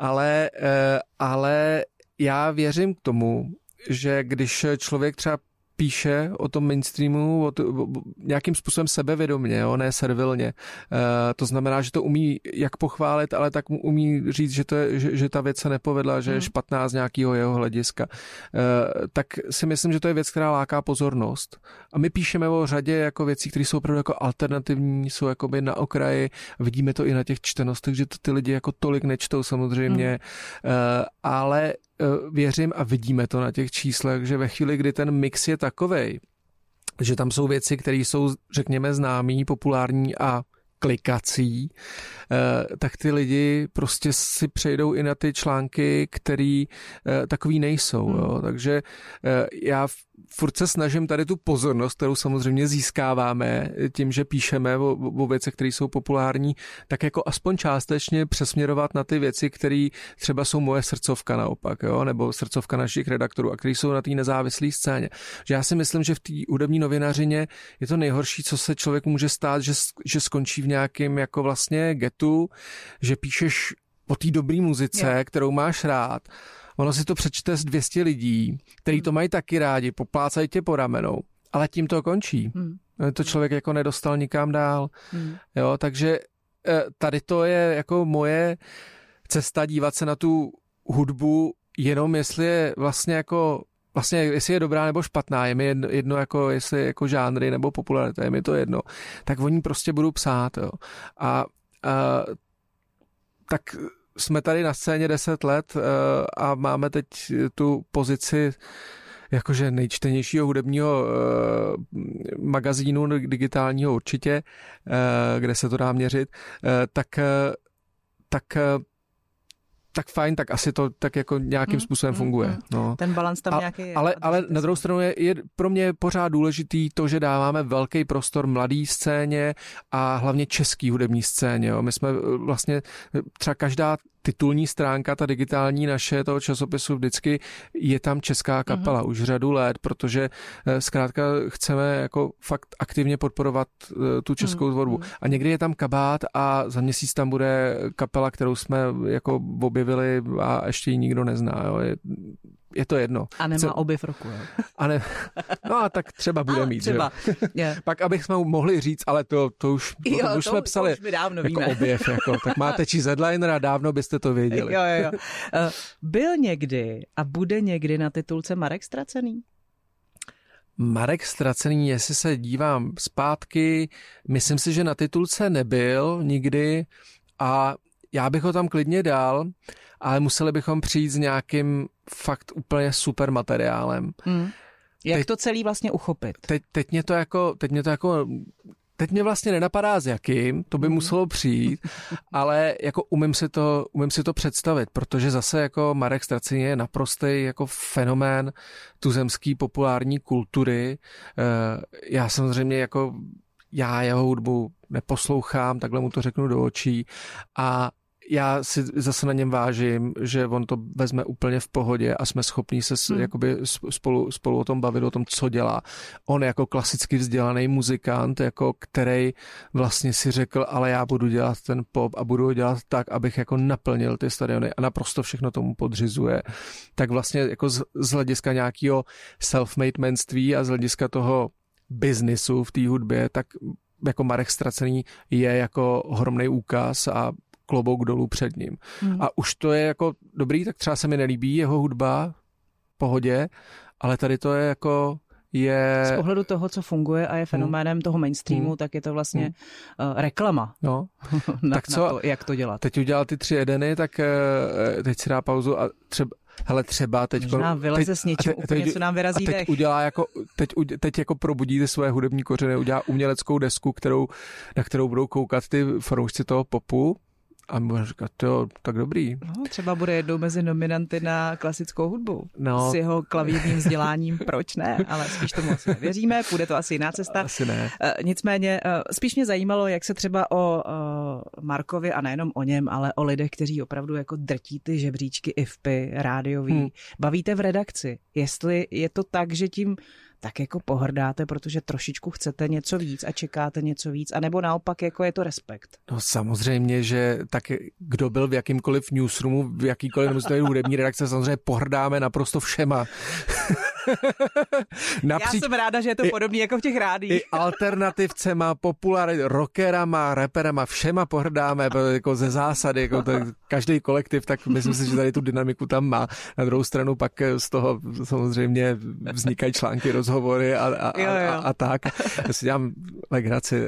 Speaker 3: Ale já věřím k tomu, že když člověk třeba píše o tom mainstreamu nějakým způsobem sebevědomě, jo, ne servilně. To znamená, že to umí jak pochválit, ale tak mu umí říct, že ta věc se nepovedla, že je špatná z nějakého jeho hlediska. Tak si myslím, že to je věc, která láká pozornost. A my píšeme o řadě jako věcí, které jsou opravdu jako alternativní, jsou jakoby na okraji. Vidíme to i na těch čtenostech, že to ty lidi jako tolik nečtou samozřejmě, ale věřím a vidíme to na těch číslech, že ve chvíli, kdy ten mix je takovej, že tam jsou věci, které jsou, řekněme, známý, populární a klikací, tak ty lidi prostě si přejdou i na ty články, který takový nejsou. Jo? Takže já furt se snažím tady tu pozornost, kterou samozřejmě získáváme tím, že píšeme o věcech, které jsou populární, tak jako aspoň částečně přesměrovat na ty věci, které třeba jsou moje srdcovka naopak, jo? Nebo srdcovka našich redaktorů a které jsou na té nezávislé scéně. Že já si myslím, že v té hudební novinařině je to nejhorší, co se člověku může stát, že skončí v nějakém jako vlastně getu, že píšeš o té dobré muzice, kterou máš rád. Ono si to přečte z 200 lidí, kteří to mají taky rádi, poplácají tě po ramenou, ale tím to končí. To člověk jako nedostal nikam dál. Jo, takže tady to je jako moje cesta dívat se na tu hudbu jenom jestli je jestli je dobrá nebo špatná, je mi jedno jako jestli je jako žánry nebo popularita, je mi to jedno. Tak o ní prostě budu psát. Jo. A tak jsme tady na scéně 10 let a máme teď tu pozici jakože nejčtenějšího hudebního magazínu digitálního určitě, kde se to dá měřit, tak fajn, tak asi to tak jako nějakým způsobem funguje. No.
Speaker 2: Ten balans tam nějaký je.
Speaker 3: Ale na druhou stranu je pro mě pořád důležitý to, že dáváme velký prostor mladý scéně a hlavně český hudební scéně. Jo. My jsme vlastně třeba každá titulní stránka, ta digitální naše toho časopisu vždycky je tam česká kapela už řadu let, protože zkrátka chceme jako fakt aktivně podporovat tu českou tvorbu. A někdy je tam kabát a za měsíc tam bude kapela, kterou jsme jako objevili a ještě ji nikdo nezná. Jo. Je to jedno.
Speaker 2: A nemá objev roku. Jo.
Speaker 3: No a tak třeba bude mít. Třeba. Pak abychom mohli říct, ale to už jsme psali
Speaker 2: už dávno
Speaker 3: jako objev. Jako, tak máte číst Headlinera, dávno byste to věděli.
Speaker 2: Jo. Byl někdy a bude někdy na titulce Marek Ztracený?
Speaker 3: Marek Ztracený, jestli se dívám zpátky, myslím si, že na titulce nebyl nikdy a já bych ho tam klidně dal, ale museli bychom přijít s nějakým fakt úplně super materiálem.
Speaker 2: Jak to celý vlastně uchopit?
Speaker 3: Teď mě vlastně nenapadá s jakým, to by muselo přijít, ale jako umím si to představit, protože zase jako Marek Ztracený je naprostý jako fenomén tuzemský populární kultury. Já samozřejmě já jeho hudbu neposlouchám, takhle mu to řeknu do očí a já si zase na něm vážím, že on to vezme úplně v pohodě a jsme schopní se jakoby spolu o tom bavit, o tom, co dělá. On jako klasicky vzdělaný muzikant, jako který vlastně si řekl, ale já budu dělat ten pop a budu ho dělat tak, abych jako naplnil ty stadiony a naprosto všechno tomu podřizuje. Tak vlastně jako z hlediska nějakého self-made manství a z hlediska toho biznisu v té hudbě, tak jako Marek Ztracený je jako ohromný úkaz a klobouk dolů před ním. A už to je jako dobrý, tak třeba se mi nelíbí jeho hudba, v pohodě, ale tady to je jako
Speaker 2: z pohledu toho, co funguje a je fenoménem toho mainstreamu, tak je to vlastně reklama.
Speaker 3: No.
Speaker 2: Tak co, na to, jak to dělat.
Speaker 3: Teď udělal ty 3 Edeny, tak teď si dá pauzu a třeba teď...
Speaker 2: Možná vyleze s něčím, úplně co nám vyrazí dech.
Speaker 3: Teď jako probudí ty svoje hudební kořeny, udělá uměleckou desku, na kterou budou koukat ty fanoušci toho popu. A můžu říkat, jo, tak dobrý.
Speaker 2: No, třeba bude jednou mezi nominanty na klasickou hudbu. S jeho klavírním vzděláním, proč ne? Ale spíš tomu asi nevěříme, půjde to asi jiná cesta.
Speaker 3: Asi ne.
Speaker 2: Nicméně spíš mě zajímalo, jak se třeba o Markovi, a nejenom o něm, ale o lidech, kteří opravdu jako drtí ty žebříčky IFPy, rádiový, bavíte v redakci. Jestli je to tak, že tím tak jako pohrdáte, protože trošičku chcete něco víc a čekáte něco víc, anebo naopak jako je to respekt?
Speaker 3: No samozřejmě, že tak kdo byl v jakýmkoliv newsroomu, v jakýkoliv hudební redakce, samozřejmě pohrdáme naprosto všema.
Speaker 2: Já jsem ráda, že je to podobný jako v těch rádiích.
Speaker 3: I alternativcema, rockerama, raperama, všema pohrdáme jako ze zásady, jako každý kolektiv, tak myslím si, že tady tu dynamiku tam má. Na druhou stranu pak z toho samozřejmě vznikají články, rozhovory a tak. Já si dělám legraci.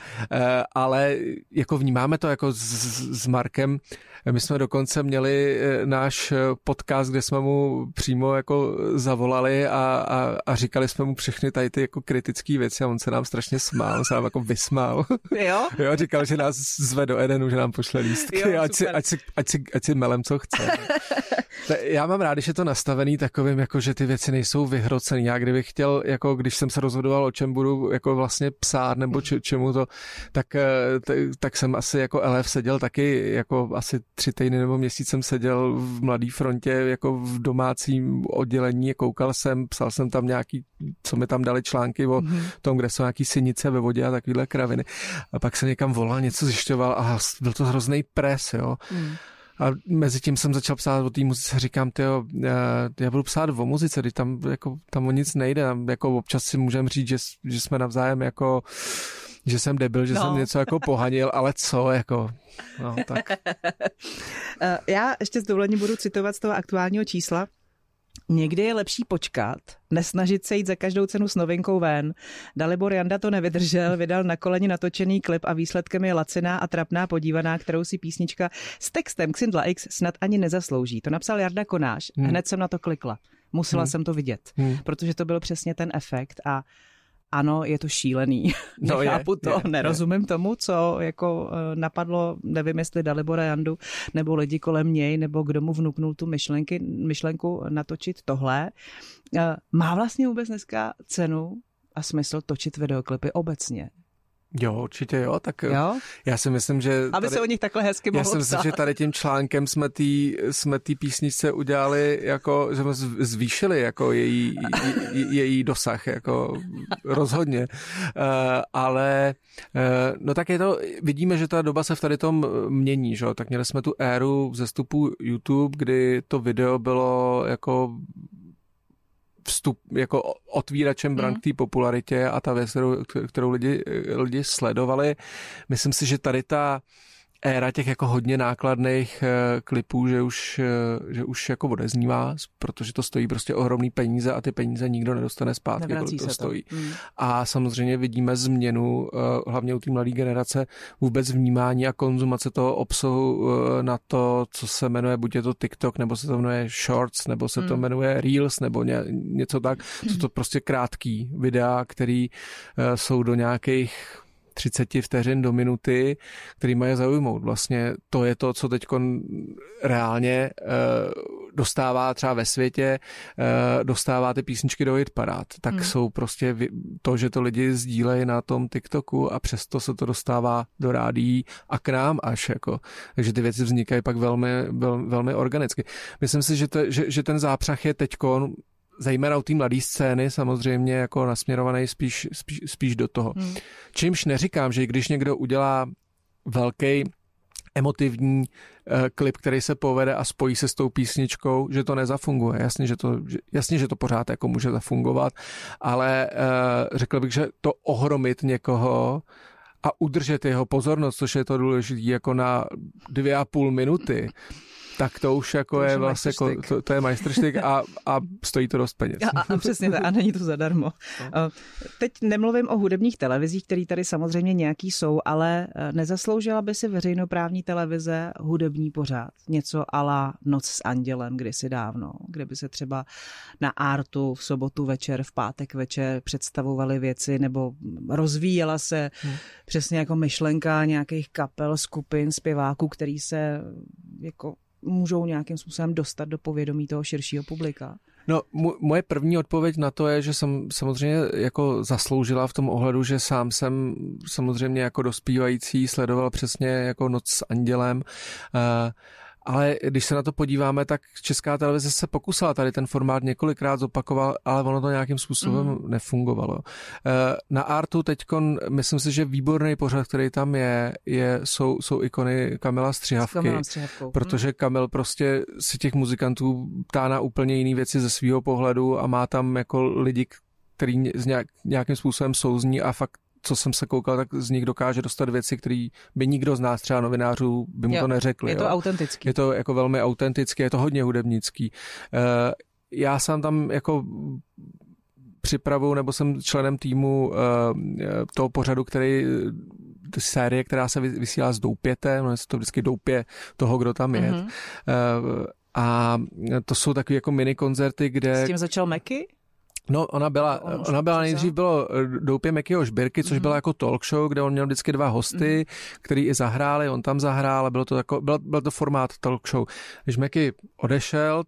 Speaker 3: Ale jako vnímáme to jako s Markem. My jsme dokonce měli náš podcast, kde jsme mu přímo jako zavolali a říkali jsme mu všechny tady ty jako kritické věci a on se nám strašně smál, on se nám jako vysmál.
Speaker 2: Jo?
Speaker 3: Jo, říkal, že nás zve do Edenu, že nám pošle lístky, jo, ať si melem, co chce. Já mám rád, když je to nastavený takovým, jako že ty věci nejsou vyhrocený. Já kdybych chtěl, jako když jsem se rozhodoval, o čem budu jako vlastně psát nebo čemu to, tak jsem asi jako LF seděl taky jako asi 3 týdny nebo měsíc jsem seděl v Mladý frontě jako v domácím oddělení, koukal jsem, psal jsem tam nějaký, co mi tam dali články o tom, kde jsou nějaký synice ve vodě a takovýhle kraviny. A pak se někam volal, něco zjišťoval a byl to hrozný pres, jo. A mezi tím jsem začal psát o té muzice, říkám, tyjo, já budu psát o muzice, když tam o nic nejde, tam jako občas si můžeme říct, že jsme navzájem jako, že jsem debil, že jsem něco jako pohanil, ale co, jako, no tak.
Speaker 2: Já ještě s dovolením budu citovat z toho aktuálního čísla. Někdy je lepší počkat, nesnažit se jít za každou cenu s novinkou ven. Dalibor Janda to nevydržel, vydal na koleni natočený klip a výsledkem je laciná a trapná podívaná, kterou si písnička s textem Xindla X snad ani nezaslouží. To napsal Jarda Konáš, hned jsem na to klikla. Musela jsem to vidět, protože to byl přesně ten efekt a ano, je to šílený. Nechápu to, nerozumím tomu, co jako napadlo, nevím, jestli Dalibora Jandu, nebo lidi kolem něj, nebo kdo mu vnuknul tu myšlenku natočit tohle. Má vlastně vůbec dneska cenu a smysl točit videoklipy obecně?
Speaker 3: Jo, určitě jo, tak
Speaker 2: jo?
Speaker 3: Já si myslím, že...
Speaker 2: Aby se o nich takhle hezky mohlo psát.
Speaker 3: Já si myslím, že tady tím článkem jsme tý písničce udělali, jako, že jsme zvýšili jako její dosah, jako rozhodně. Ale no tak je to, vidíme, že ta doba se v tady tom mění, že? Tak měli jsme tu éru vzestupu YouTube, kdy to video bylo jako vstup, jako otvíračem bran k té popularitě a ta věc, kterou lidi sledovali. Myslím si, že tady ta éra těch jako hodně nákladných klipů, že už jako odeznívá, protože to stojí prostě ohromný peníze a ty peníze nikdo nedostane zpátky, kolik to stojí. A samozřejmě vidíme změnu, hlavně u té mladé generace, vůbec vnímání a konzumace toho obsahu na to, co se jmenuje, buď je to TikTok, nebo se to jmenuje Shorts, nebo se to jmenuje Reels, nebo něco tak. Jsou to prostě krátký videa, které jsou do nějakých 30 vteřin do minuty, který mají zaujmout. Vlastně to je to, co teď reálně dostává třeba ve světě, dostává ty písničky do hitparád. Tak jsou prostě to, že to lidi sdílejí na tom TikToku a přesto se to dostává do rádií a k nám až. Jako. Takže ty věci vznikají pak velmi organicky. Myslím si, že ten zápřah je teďkon zejména u té mladé scény samozřejmě jako nasměrovaný spíš do toho. Čímž neříkám, že když někdo udělá velký emotivní klip, který se povede a spojí se s tou písničkou, že to nezafunguje. Jasně, že to pořád jako může zafungovat, ale řekl bych, že to ohromit někoho a udržet jeho pozornost, což je to důležité jako na 2,5 minuty, tak to už jako je vlastně jako, to je majstrštyk a stojí to dost peněz.
Speaker 2: A přesně tak, a není to zadarmo. Teď nemluvím o hudebních televizích, které tady samozřejmě nějaký jsou, ale nezasloužila by si veřejnoprávní televize hudební pořád. Něco a la Noc s andělem kdysi dávno, kde by se třeba na Artu v sobotu večer, v pátek večer představovaly věci nebo rozvíjela se přesně jako myšlenka nějakých kapel, skupin, zpěváků, který se jako můžou nějakým způsobem dostat do povědomí toho širšího publika?
Speaker 3: No, moje první odpověď na to je, že jsem samozřejmě jako zasloužila v tom ohledu, že sám jsem samozřejmě jako dospívající sledoval přesně jako Noc s andělem, ale když se na to podíváme, tak Česká televize se pokusila tady ten formát několikrát zopakoval, ale ono to nějakým způsobem nefungovalo. Na Artu teďkon, myslím si, že výborný pořad, který tam jsou ikony Kamila Střihavky, protože Kamil prostě si těch muzikantů ptá na úplně jiné věci ze svého pohledu a má tam jako lidi, který nějakým způsobem souzní a fakt co jsem se koukal, tak z nich dokáže dostat věci, které by nikdo z nás, třeba novinářů, by mu to neřekli.
Speaker 2: Je to autentický.
Speaker 3: Je to jako velmi autentický, je to hodně hudebnický. Já sám tam jako připravuju, nebo jsem členem týmu toho pořadu, série, která se vysílá s Doupětem, no se to vždycky doupě toho, kdo tam je. A to jsou takové jako mini koncerty, kde...
Speaker 2: S tím začal Meky?
Speaker 3: No, ona byla nejdřív bylo Doupě Mekyho Žbirky, což byla jako talk show, kde on měl vždycky 2 hosty, který i zahráli, on tam zahrál a byl to formát talk show. Když Meky odešel,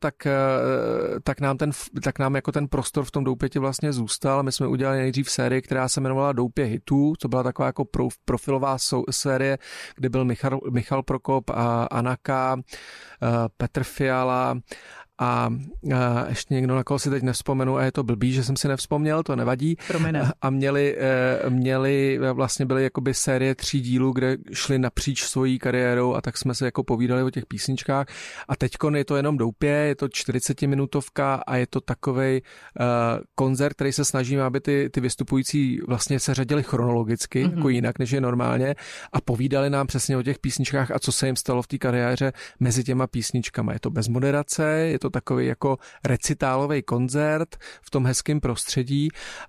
Speaker 3: tak nám jako ten prostor v tom Doupěti vlastně zůstal. My jsme udělali nejdřív sérii, která se jmenovala Doupě hitů, to byla taková jako profilová série, kde byl Michal Prokop a Anaka, Petr Fiala a ještě někdo, na koho si teď nevzpomenu, a je to blbý, že jsem si nevzpomněl, to nevadí. A byly jakoby série 3 dílů, kde šli napříč svojí kariérou a tak jsme se jako povídali o těch písničkách. A teďkon je to jenom Doupě, je to 40minutovka a je to takovej koncert, který se snažíme, aby ty vystupující vlastně se řadili chronologicky, jako jinak, než je normálně, a povídali nám přesně o těch písničkách a co se jim stalo v té kariéře mezi těma písničkama. Je to bez moderace, je to takový jako recitálový koncert v tom hezkém prostředí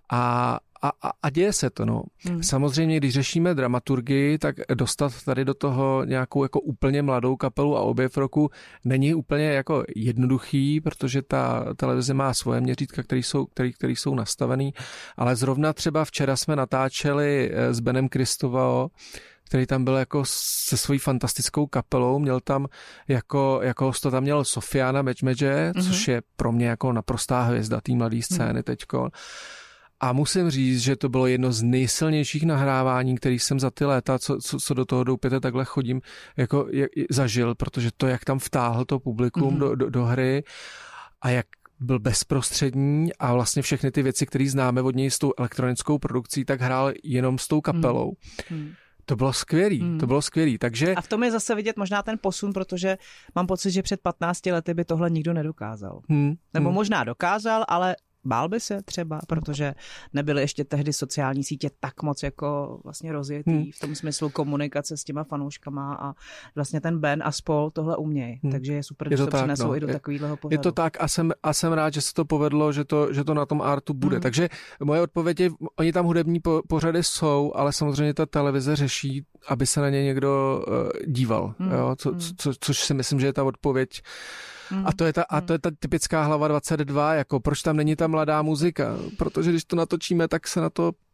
Speaker 3: a děje se to, no. Samozřejmě, když řešíme dramaturgii, tak dostat tady do toho nějakou jako úplně mladou kapelu a objev roku není úplně jako jednoduchý, protože ta televize má svoje měřítka, které jsou nastavený, ale zrovna třeba včera jsme natáčeli s Benem Kristovo, který tam byl jako se svojí fantastickou kapelou, měl tam jako hosta tam měl Sofiana Medžmedže, což je pro mě jako naprostá hvězda té mladé scény teďko. A musím říct, že to bylo jedno z nejsilnějších nahrávání, který jsem za ty léta, co do toho Doupěte takhle chodím, jako zažil, protože to, jak tam vtáhl to publikum do hry a jak byl bezprostřední a vlastně všechny ty věci, které známe od něj s tou elektronickou produkcí, tak hrál jenom s tou kapelou. To bylo skvělý, takže... A
Speaker 2: v tom je zase vidět možná ten posun, protože mám pocit, že před 15 lety by tohle nikdo nedokázal. Nebo možná dokázal, ale bál by se třeba, protože nebyly ještě tehdy sociální sítě tak moc jako vlastně rozjetý v tom smyslu komunikace s těma fanouškama a vlastně ten Ben a spol tohle umějí. Takže je super, že to přinesou i do takového pořadu.
Speaker 3: Je to tak a jsem rád, že se to povedlo, že to na tom Artu bude. Takže moje odpověď je, oni tam hudební pořady jsou, ale samozřejmě ta televize řeší, aby se na ně někdo díval. Jo? Což si myslím, že je ta odpověď. A to je ta typická hlava 22, jako proč tam není ta mladá muzika, protože když to natočíme, tak se na to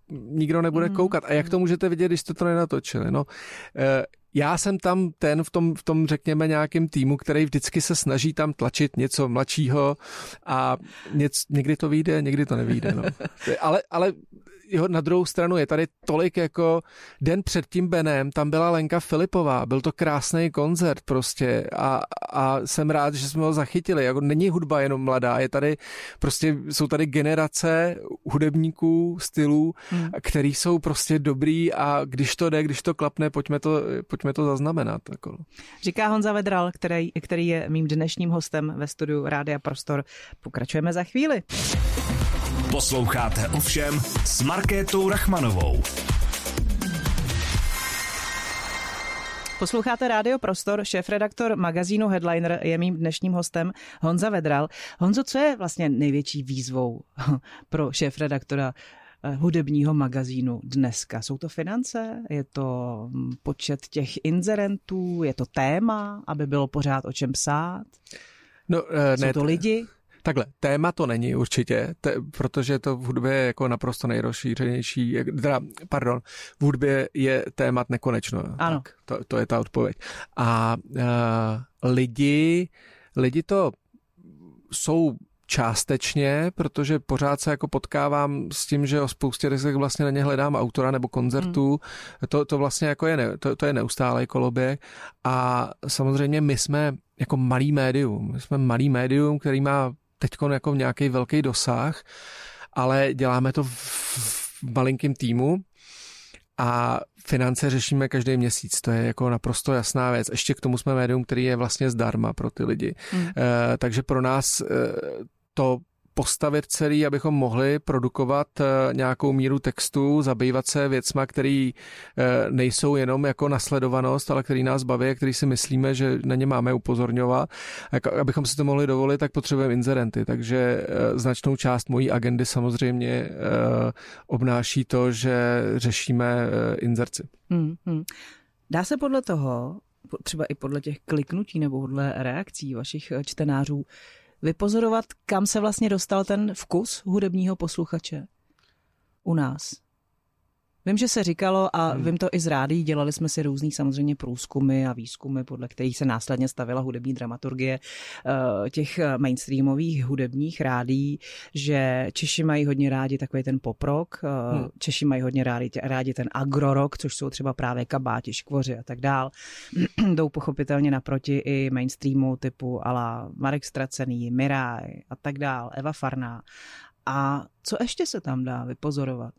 Speaker 3: nikdo nebude koukat. A jak to můžete vidět, když jste to nenatočili? No, já jsem tam v tom řekněme nějakým týmu, který vždycky se snaží tam tlačit něco mladšího a někdy to vyjde, někdy to nevyjde. No. Ale jo, na druhou stranu je tady tolik jako den před tím Benem, tam byla Lenka Filipová, byl to krásný koncert prostě a jsem rád, že jsme ho zachytili. Jako není hudba jenom mladá, je tady prostě, jsou tady generace hudebníků, stylů, který jsou prostě dobrý a když to jde, když to klapne, pojďme to zaznamenat. Jako.
Speaker 2: Říká Honza Vedral, který je mým dnešním hostem ve studiu Rádia Prostor. Pokračujeme za chvíli.
Speaker 1: Posloucháte Ovšem s Markétou Rachmanovou.
Speaker 2: Posloucháte Rádio Prostor, šéfredaktor magazínu Headliner je mým dnešním hostem Honza Vedral. Honzo, co je vlastně největší výzvou pro šéfredaktora hudebního magazínu dneska? Jsou to finance? Je to počet těch inzerentů? Je to téma, aby bylo pořád o čem psát?
Speaker 3: No,
Speaker 2: Jsou to lidi?
Speaker 3: Takhle, téma to není určitě, protože to v hudbě je jako naprosto nejrozšířenější, v hudbě je témat nekonečno.
Speaker 2: Ano.
Speaker 3: Tak, to je ta odpověď. A lidi to jsou částečně, protože pořád se jako potkávám s tím, že o spoustě desek vlastně na ně hledám autora nebo koncertů. To vlastně jako to je neustálý koloběh. A samozřejmě my jsme jako malý médium. My jsme malý médium, který má teďko jako nějaký velký dosah, ale děláme to v malinkém týmu a finance řešíme každý měsíc. To je jako naprosto jasná věc. Ještě k tomu jsme médium, který je vlastně zdarma pro ty lidi. Takže pro nás to postavit celý, abychom mohli produkovat nějakou míru textu, zabývat se věcma, který nejsou jenom jako nasledovanost, ale který nás baví a který si myslíme, že na ně máme upozorňovat. Abychom si to mohli dovolit, tak potřebujeme inzerenty. Takže značnou část mojí agendy samozřejmě obnáší to, že řešíme inzerci.
Speaker 2: Dá se podle toho, třeba i podle těch kliknutí nebo podle reakcí vašich čtenářů, vypozorovat, kam se vlastně dostal ten vkus hudebního posluchače u nás? Vím, že se říkalo, a vím to i z rádií, dělali jsme si různý samozřejmě průzkumy a výzkumy, podle kterých se následně stavila hudební dramaturgie těch mainstreamových hudebních rádií, že Češi mají hodně rádi takový ten pop-rock, Češi mají hodně rádi ten agrorock, což jsou třeba právě Kabáti, Škvoři a tak dál. Jdou pochopitelně naproti i mainstreamu typu ala Marek Stracený, Miraj a tak dál, Eva Farná. A co ještě se tam dá vypozorovat?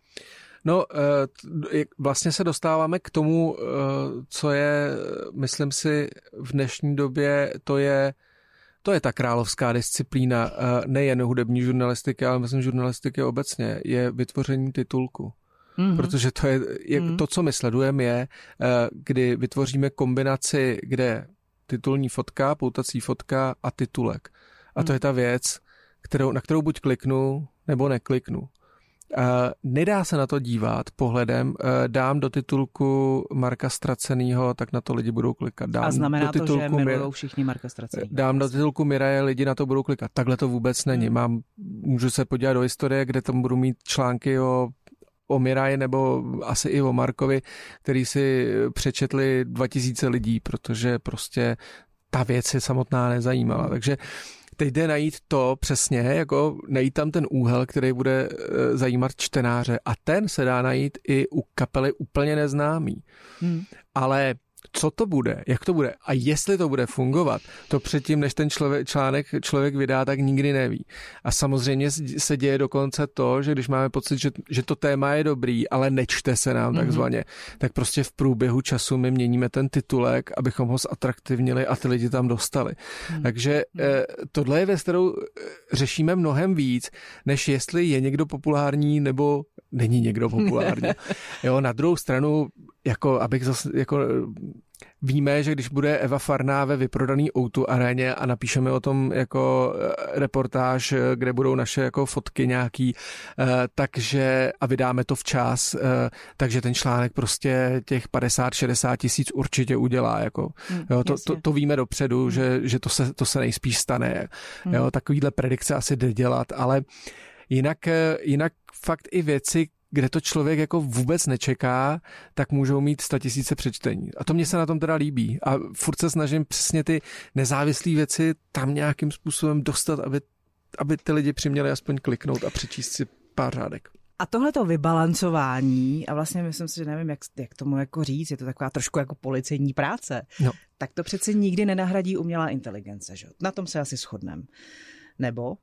Speaker 3: No, vlastně se dostáváme k tomu, co je, myslím si, v dnešní době, to je ta královská disciplína, nejen hudební žurnalistiky, ale myslím žurnalistiky obecně, je vytvoření titulku. Protože to je to, co my sledujeme, je, kdy vytvoříme kombinaci, kde titulní fotka, poutací fotka a titulek. A to je ta věc, na kterou buď kliknu, nebo nekliknu. Nedá se na to dívat pohledem, dám do titulku Marka Stracenýho, tak na to lidi budou klikat.
Speaker 2: A znamená to, že milujou všichni Marka Stracenýho.
Speaker 3: Dám do titulku Miraje, lidi na to budou klikat. Takhle to vůbec není. Můžu se podívat do historie, kde tam budu mít články o Miraji nebo asi i o Markovi, který si přečetli 2000 lidí, protože prostě ta věc je samotná nezajímala. Takže teď jde najít to přesně, jako najít tam ten úhel, který bude zajímat čtenáře, a ten se dá najít i u kapely úplně neznámý. Ale co to bude, jak to bude a jestli to bude fungovat, to předtím, než ten článek člověk vydá, tak nikdy neví. A samozřejmě se děje dokonce to, že když máme pocit, že to téma je dobrý, ale nečte se nám takzvaně, tak prostě v průběhu času my měníme ten titulek, abychom ho zatraktivnili a ty lidi tam dostali. Takže tohle je věc, kterou řešíme mnohem víc, než jestli je někdo populární nebo není někdo populární. Jo, na druhou stranu, abych zase, víme, že když bude Eva Farná ve vyprodaný O2 aréně a napíšeme o tom jako reportáž, kde budou naše jako fotky nějaký, takže a vydáme to včas, takže ten článek prostě těch 50-60 tisíc určitě udělá. To víme dopředu, že to se nejspíš stane. Jo, takovýhle predikce asi jde dělat, ale jinak fakt i věci, kde to člověk jako vůbec nečeká, tak můžou mít 100 000 přečtení. A to mě se na tom teda líbí. A furt se snažím přesně ty nezávislé věci tam nějakým způsobem dostat, aby ty lidi přiměli aspoň kliknout a přečíst si pár řádek.
Speaker 2: A tohleto vybalancování, a vlastně myslím si, že nevím, jak tomu jako říct, je to taková trošku jako policejní práce, tak to přece nikdy nenahradí umělá inteligence, že? Na tom se asi shodneme. Nebo?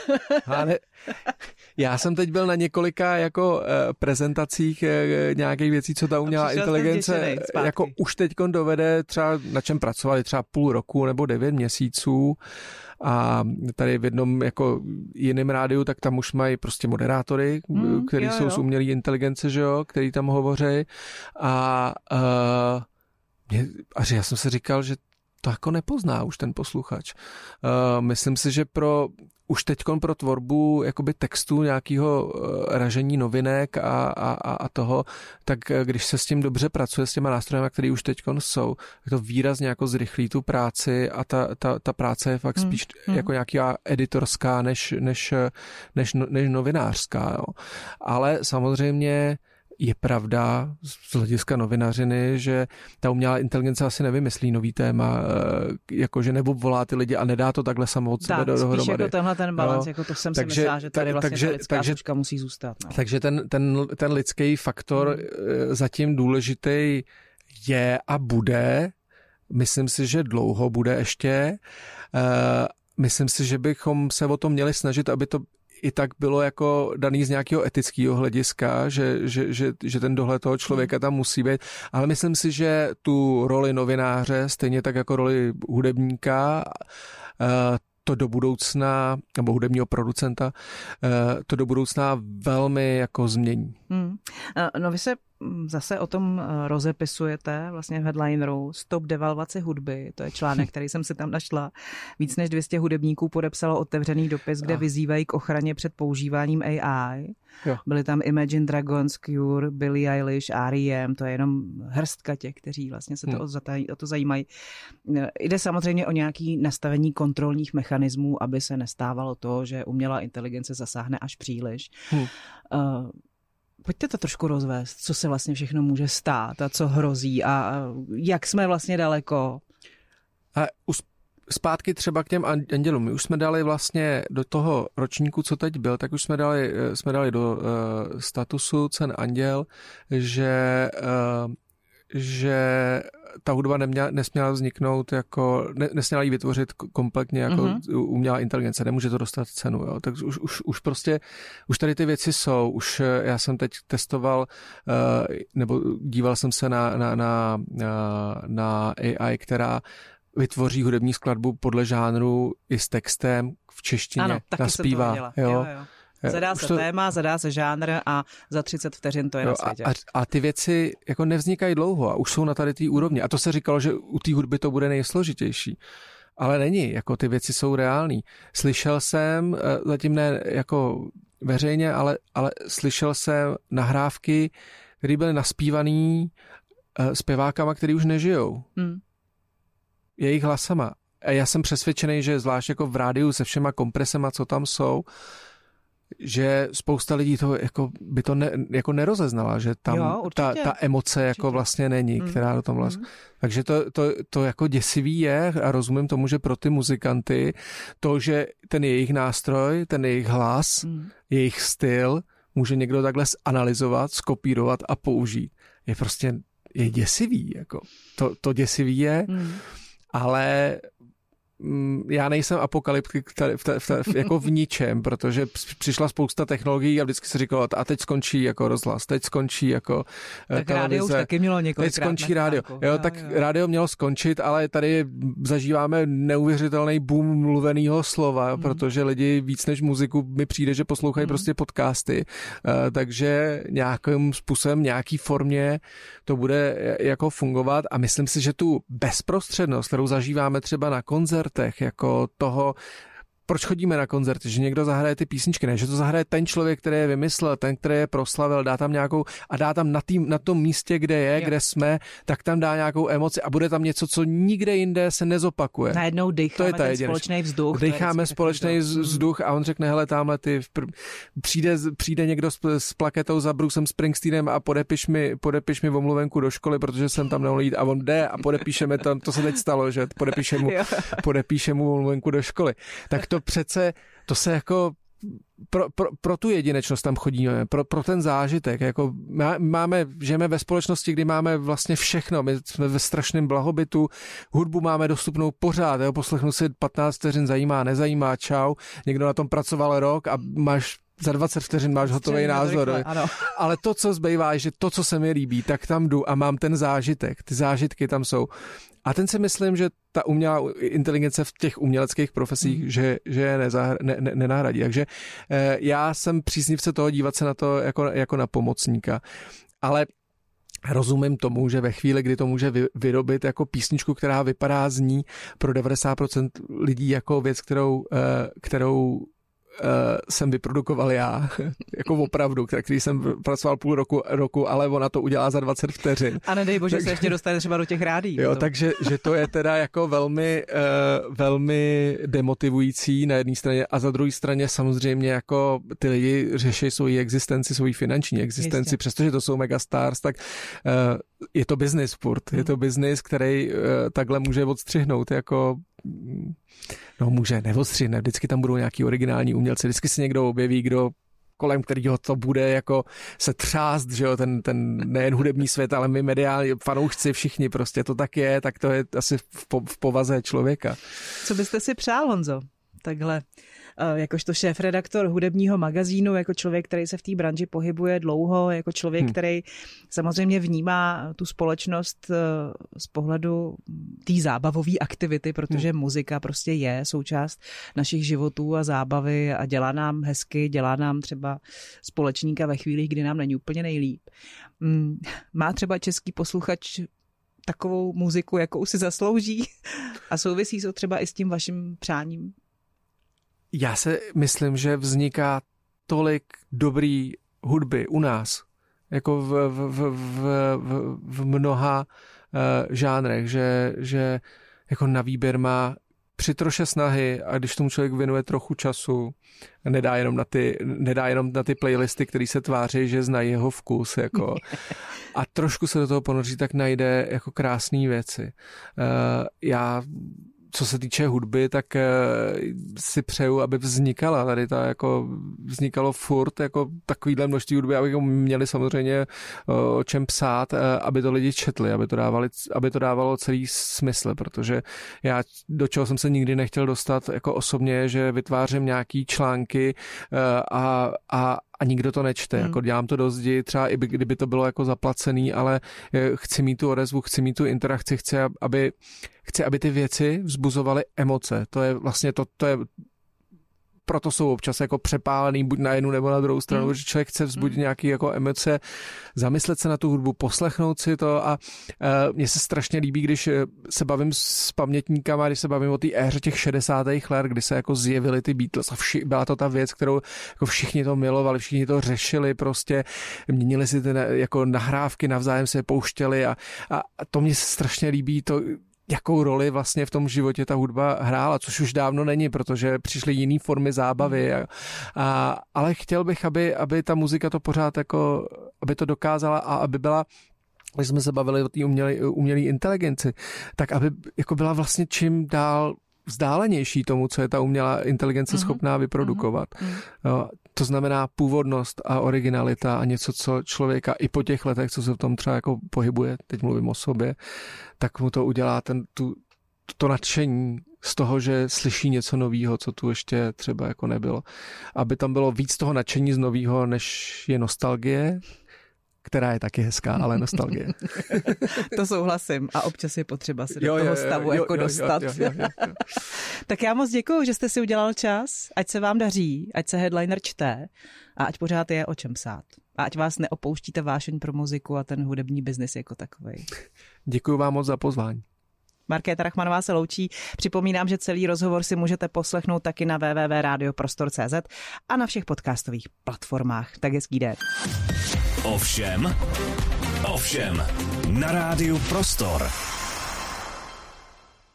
Speaker 3: Já jsem teď byl na několika jako prezentacích nějakých věcí, co ta umělá inteligence jako už teďkon dovede třeba na čem pracovali třeba půl roku nebo 9 měsíců. A tady v jednom jako jiném rádiu, tak tam už mají prostě moderátory, který jsou z umělé inteligence, že jo, který tam hovoří. A já jsem si říkal, že to jako nepozná už ten posluchač. Myslím si, že už teďkon pro tvorbu jakoby textu nějakého ražení novinek a toho, tak když se s tím dobře pracuje, s těma nástrojemi, které už teďkon jsou, tak to výrazně jako zrychlí tu práci a ta práce je fakt spíš jako nějaká editorská než novinářská. Jo. Ale samozřejmě je pravda z hlediska novinařiny, že ta umělá inteligence asi nevymyslí nový téma, jakože nebo volá ty lidi a nedá to takhle samo od sebe dohromady.
Speaker 2: Spíš jako tenhle ten balans, jako to jsem si myslela, že tady vlastně ta lidská tučka musí zůstat. No.
Speaker 3: Takže ten lidský faktor zatím důležitý je a bude. Myslím si, že dlouho bude ještě. Myslím si, že bychom se o to měli snažit, aby to i tak bylo jako daný z nějakého etického hlediska, že ten dohled toho člověka tam musí být. Ale myslím si, že tu roli novináře, stejně tak jako roli hudebníka, to do budoucna, nebo hudebního producenta, to do budoucna velmi jako změní.
Speaker 2: No vy se zase o tom rozepisujete vlastně v headlineru Stop devalvaci hudby. To je článek, který jsem si tam našla. Víc než 200 hudebníků podepsalo otevřený dopis, kde vyzývají k ochraně před používáním AI. Jo. Byli tam Imagine Dragons, Cure, Billie Eilish, R.E.M. To je jenom hrstka těch, kteří vlastně se o to zajímají. Jde samozřejmě o nějaké nastavení kontrolních mechanismů, aby se nestávalo to, že umělá inteligence zasáhne až příliš. Pojďte to trošku rozvést, co se vlastně všechno může stát a co hrozí a jak jsme vlastně daleko.
Speaker 3: A zpátky třeba k těm andělům. My už jsme dali vlastně do toho ročníku, co teď byl, tak už jsme dali do statusu Cen Anděl, že ta hudba nesměla vzniknout jako, nesměla jí vytvořit kompletně jako umělá inteligence, nemůže to dostat cenu, jo. Tak už prostě, už tady ty věci jsou, už já jsem teď testoval, nebo díval jsem se na AI, která vytvoří hudební skladbu podle žánru i s textem v češtině,
Speaker 2: ano, taky
Speaker 3: naspívá.
Speaker 2: Jsem to viděla. Jo. Zadá se téma, zadá se žánr a za 30 vteřin to je na světě.
Speaker 3: A ty věci jako nevznikají dlouho a už jsou na tady té úrovni. A to se říkalo, že u té hudby to bude nejsložitější. Ale není, jako ty věci jsou reální. Slyšel jsem, zatím ne jako veřejně, ale slyšel jsem nahrávky, které byly naspívaný zpěvákama, který už nežijou. Jejich hlasama. A já jsem přesvědčený, že zvlášť jako v rádiu se všema kompresema, co tam jsou, že spousta lidí to jako by to jako nerozeznala, že tam ta emoce jako vlastně není, která do tom vlastně. Takže to jako děsivý je a rozumím tomu, že pro ty muzikanty to, že ten jejich nástroj, ten jejich hlas, jejich styl může někdo takhle analyzovat, skopírovat a použít. Je prostě děsivý, jako. To děsivý je, ale já nejsem apokalyptik jako v ničem, protože přišla spousta technologií a vždycky se říkalo, a teď skončí jako rozhlas, teď skončí jako
Speaker 2: tak televize. Rádio už taky mělo několikrát.
Speaker 3: Teď skončí rádio. Jo, tak rádio mělo skončit, ale tady zažíváme neuvěřitelný boom mluveného slova, protože lidi víc než muziku mi přijde, že poslouchají prostě podcasty. Takže nějakým způsobem, nějaký formě to bude jako fungovat a myslím si, že tu bezprostřednost, kterou zažíváme třeba na koncertech, jako toho proč chodíme na koncerty, že někdo zahraje ty písničky, ne, že to zahraje ten člověk, který je vymyslel, ten, který je proslavil, dá tam nějakou a dá tam na tom místě, kde je, kde jsme, tak tam dá nějakou emoci a bude tam něco, co nikde jinde se nezopakuje.
Speaker 2: Najednou dýcháme ten společný vzduch.
Speaker 3: Dýcháme společný vzduch a on řekne, hele, tamhle ty přijde někdo s plaketou za Brucem Springsteenem a podepiš mi omluvenku do školy, protože jsem tam nemohl jít a on jde a podepíšeme tam, to se teď stalo, že podepíše mu omluvenku do školy. Tak to přece, to se jako pro tu jedinečnost tam chodíme, pro ten zážitek. Jako žijeme ve společnosti, kdy máme vlastně všechno. My jsme ve strašném blahobytu, hudbu máme dostupnou pořád. Poslechnu si 15 vteřin, zajímá, nezajímá, čau. Někdo na tom pracoval rok a za 20 vteřin máš hotový názor. Ale to, co zbývá, je, že to, co se mi líbí, tak tam jdu a mám ten zážitek. Ty zážitky tam jsou. A ten si myslím, že ta umělá inteligence v těch uměleckých profesích, že je nenahradí. Takže já jsem příznivce toho dívat se na to jako na pomocníka. Ale rozumím tomu, že ve chvíli, kdy to může vyrobit jako písničku, která vypadá zní pro 90% lidí jako věc, kterou jsem vyprodukoval já, jako opravdu, který jsem pracoval půl roku, ale ona to udělá za 20 vteřin.
Speaker 2: A nedej bože, se ještě dostane třeba do těch rádií.
Speaker 3: Jo, takže že to je teda jako velmi demotivující na jedné straně a za druhé straně samozřejmě jako ty lidi řeší svoji existenci, svoji finanční existenci, jistě. Přestože to jsou megastars, tak je to biznis furt. Je to biznis, který takhle může odstřihnout jako může neodstřihne. Vždycky tam budou nějaký originální umělci. Vždycky se někdo objeví, kdo kolem kterého to bude jako se třást, že jo, ten nejen hudební svět, ale my mediální fanoušci všichni prostě to tak je, tak to je asi v povaze člověka.
Speaker 2: Co byste si přál, Honzo? Takhle, jakožto šéfredaktor hudebního magazínu, jako člověk, který se v té branži pohybuje dlouho, jako člověk, který samozřejmě vnímá tu společnost z pohledu té zábavové aktivity, protože muzika prostě je součást našich životů a zábavy a dělá nám hezky, dělá nám třeba společníka ve chvílích, kdy nám není úplně nejlíp. Má třeba český posluchač takovou muziku, jakou si zaslouží a souvisí to třeba i s tím vaším přáním?
Speaker 3: Já se myslím, že vzniká tolik dobrý hudby u nás, jako v mnoha žánrech, že jako na výběr má při troše snahy a když tomu člověk věnuje trochu času, nedá jenom na ty playlisty, které se tváří, že znají jeho vkus, jako, a trošku se do toho ponoří, tak najde jako krásné věci. Co se týče hudby, tak si přeju, aby vznikala tady vznikalo furt jako takovýhle množství hudby, abychom měli samozřejmě o čem psát, aby to lidi četli, aby to dávalo celý smysl, protože já, do čeho jsem se nikdy nechtěl dostat jako osobně, že vytvářím nějaký články a nikdo to nečte. Jako dělám to do zdi, třeba i kdyby to bylo jako zaplacený, ale chci mít tu odezvu, chci mít tu interakci, chci, aby ty věci vzbuzovaly emoce. To je vlastně to je proto jsou občas jako přepálený buď na jednu nebo na druhou stranu, že člověk chce vzbudit nějaké jako emoce, zamyslet se na tu hudbu, poslechnout si to a mně se strašně líbí, když se bavím s pamětníkama, když se bavím o té éře těch 60. let, kdy se jako zjevily ty Beatles a byla to ta věc, kterou jako všichni to milovali, všichni to řešili, prostě měnili si ty jako nahrávky, navzájem se pouštěli a to mně se strašně líbí, to jakou roli vlastně v tom životě ta hudba hrála, což už dávno není, protože přišly jiné formy zábavy. Ale chtěl bych, aby ta muzika to pořád jako, aby to dokázala a aby byla, když jsme se bavili o té umělé inteligenci, tak aby jako byla vlastně čím dál vzdálenější tomu, co je ta umělá inteligence schopná vyprodukovat. To znamená původnost a originalita a něco, co člověka i po těch letech, co se v tom třeba jako pohybuje, teď mluvím o sobě, tak mu to udělá to nadšení z toho, že slyší něco novýho, co tu ještě třeba jako nebylo. Aby tam bylo víc toho nadšení z novýho, než je nostalgie, která je taky hezká, ale nostalgie.
Speaker 2: To souhlasím a občas je potřeba se do toho stavu dostat. Jo. Tak já moc děkuju, že jste si udělal čas, ať se vám daří, ať se Headliner čte a ať pořád je o čem psát. A ať vás neopouštíte vášeň pro muziku a ten hudební biznis jako takovej.
Speaker 3: Děkuju vám moc za pozvání.
Speaker 2: Markéta Rachmanová se loučí. Připomínám, že celý rozhovor si můžete poslechnout taky na www.radioprostor.cz a na všech podcastových platformách. Tak hezký den.
Speaker 1: Ovšem na Rádiu Prostor.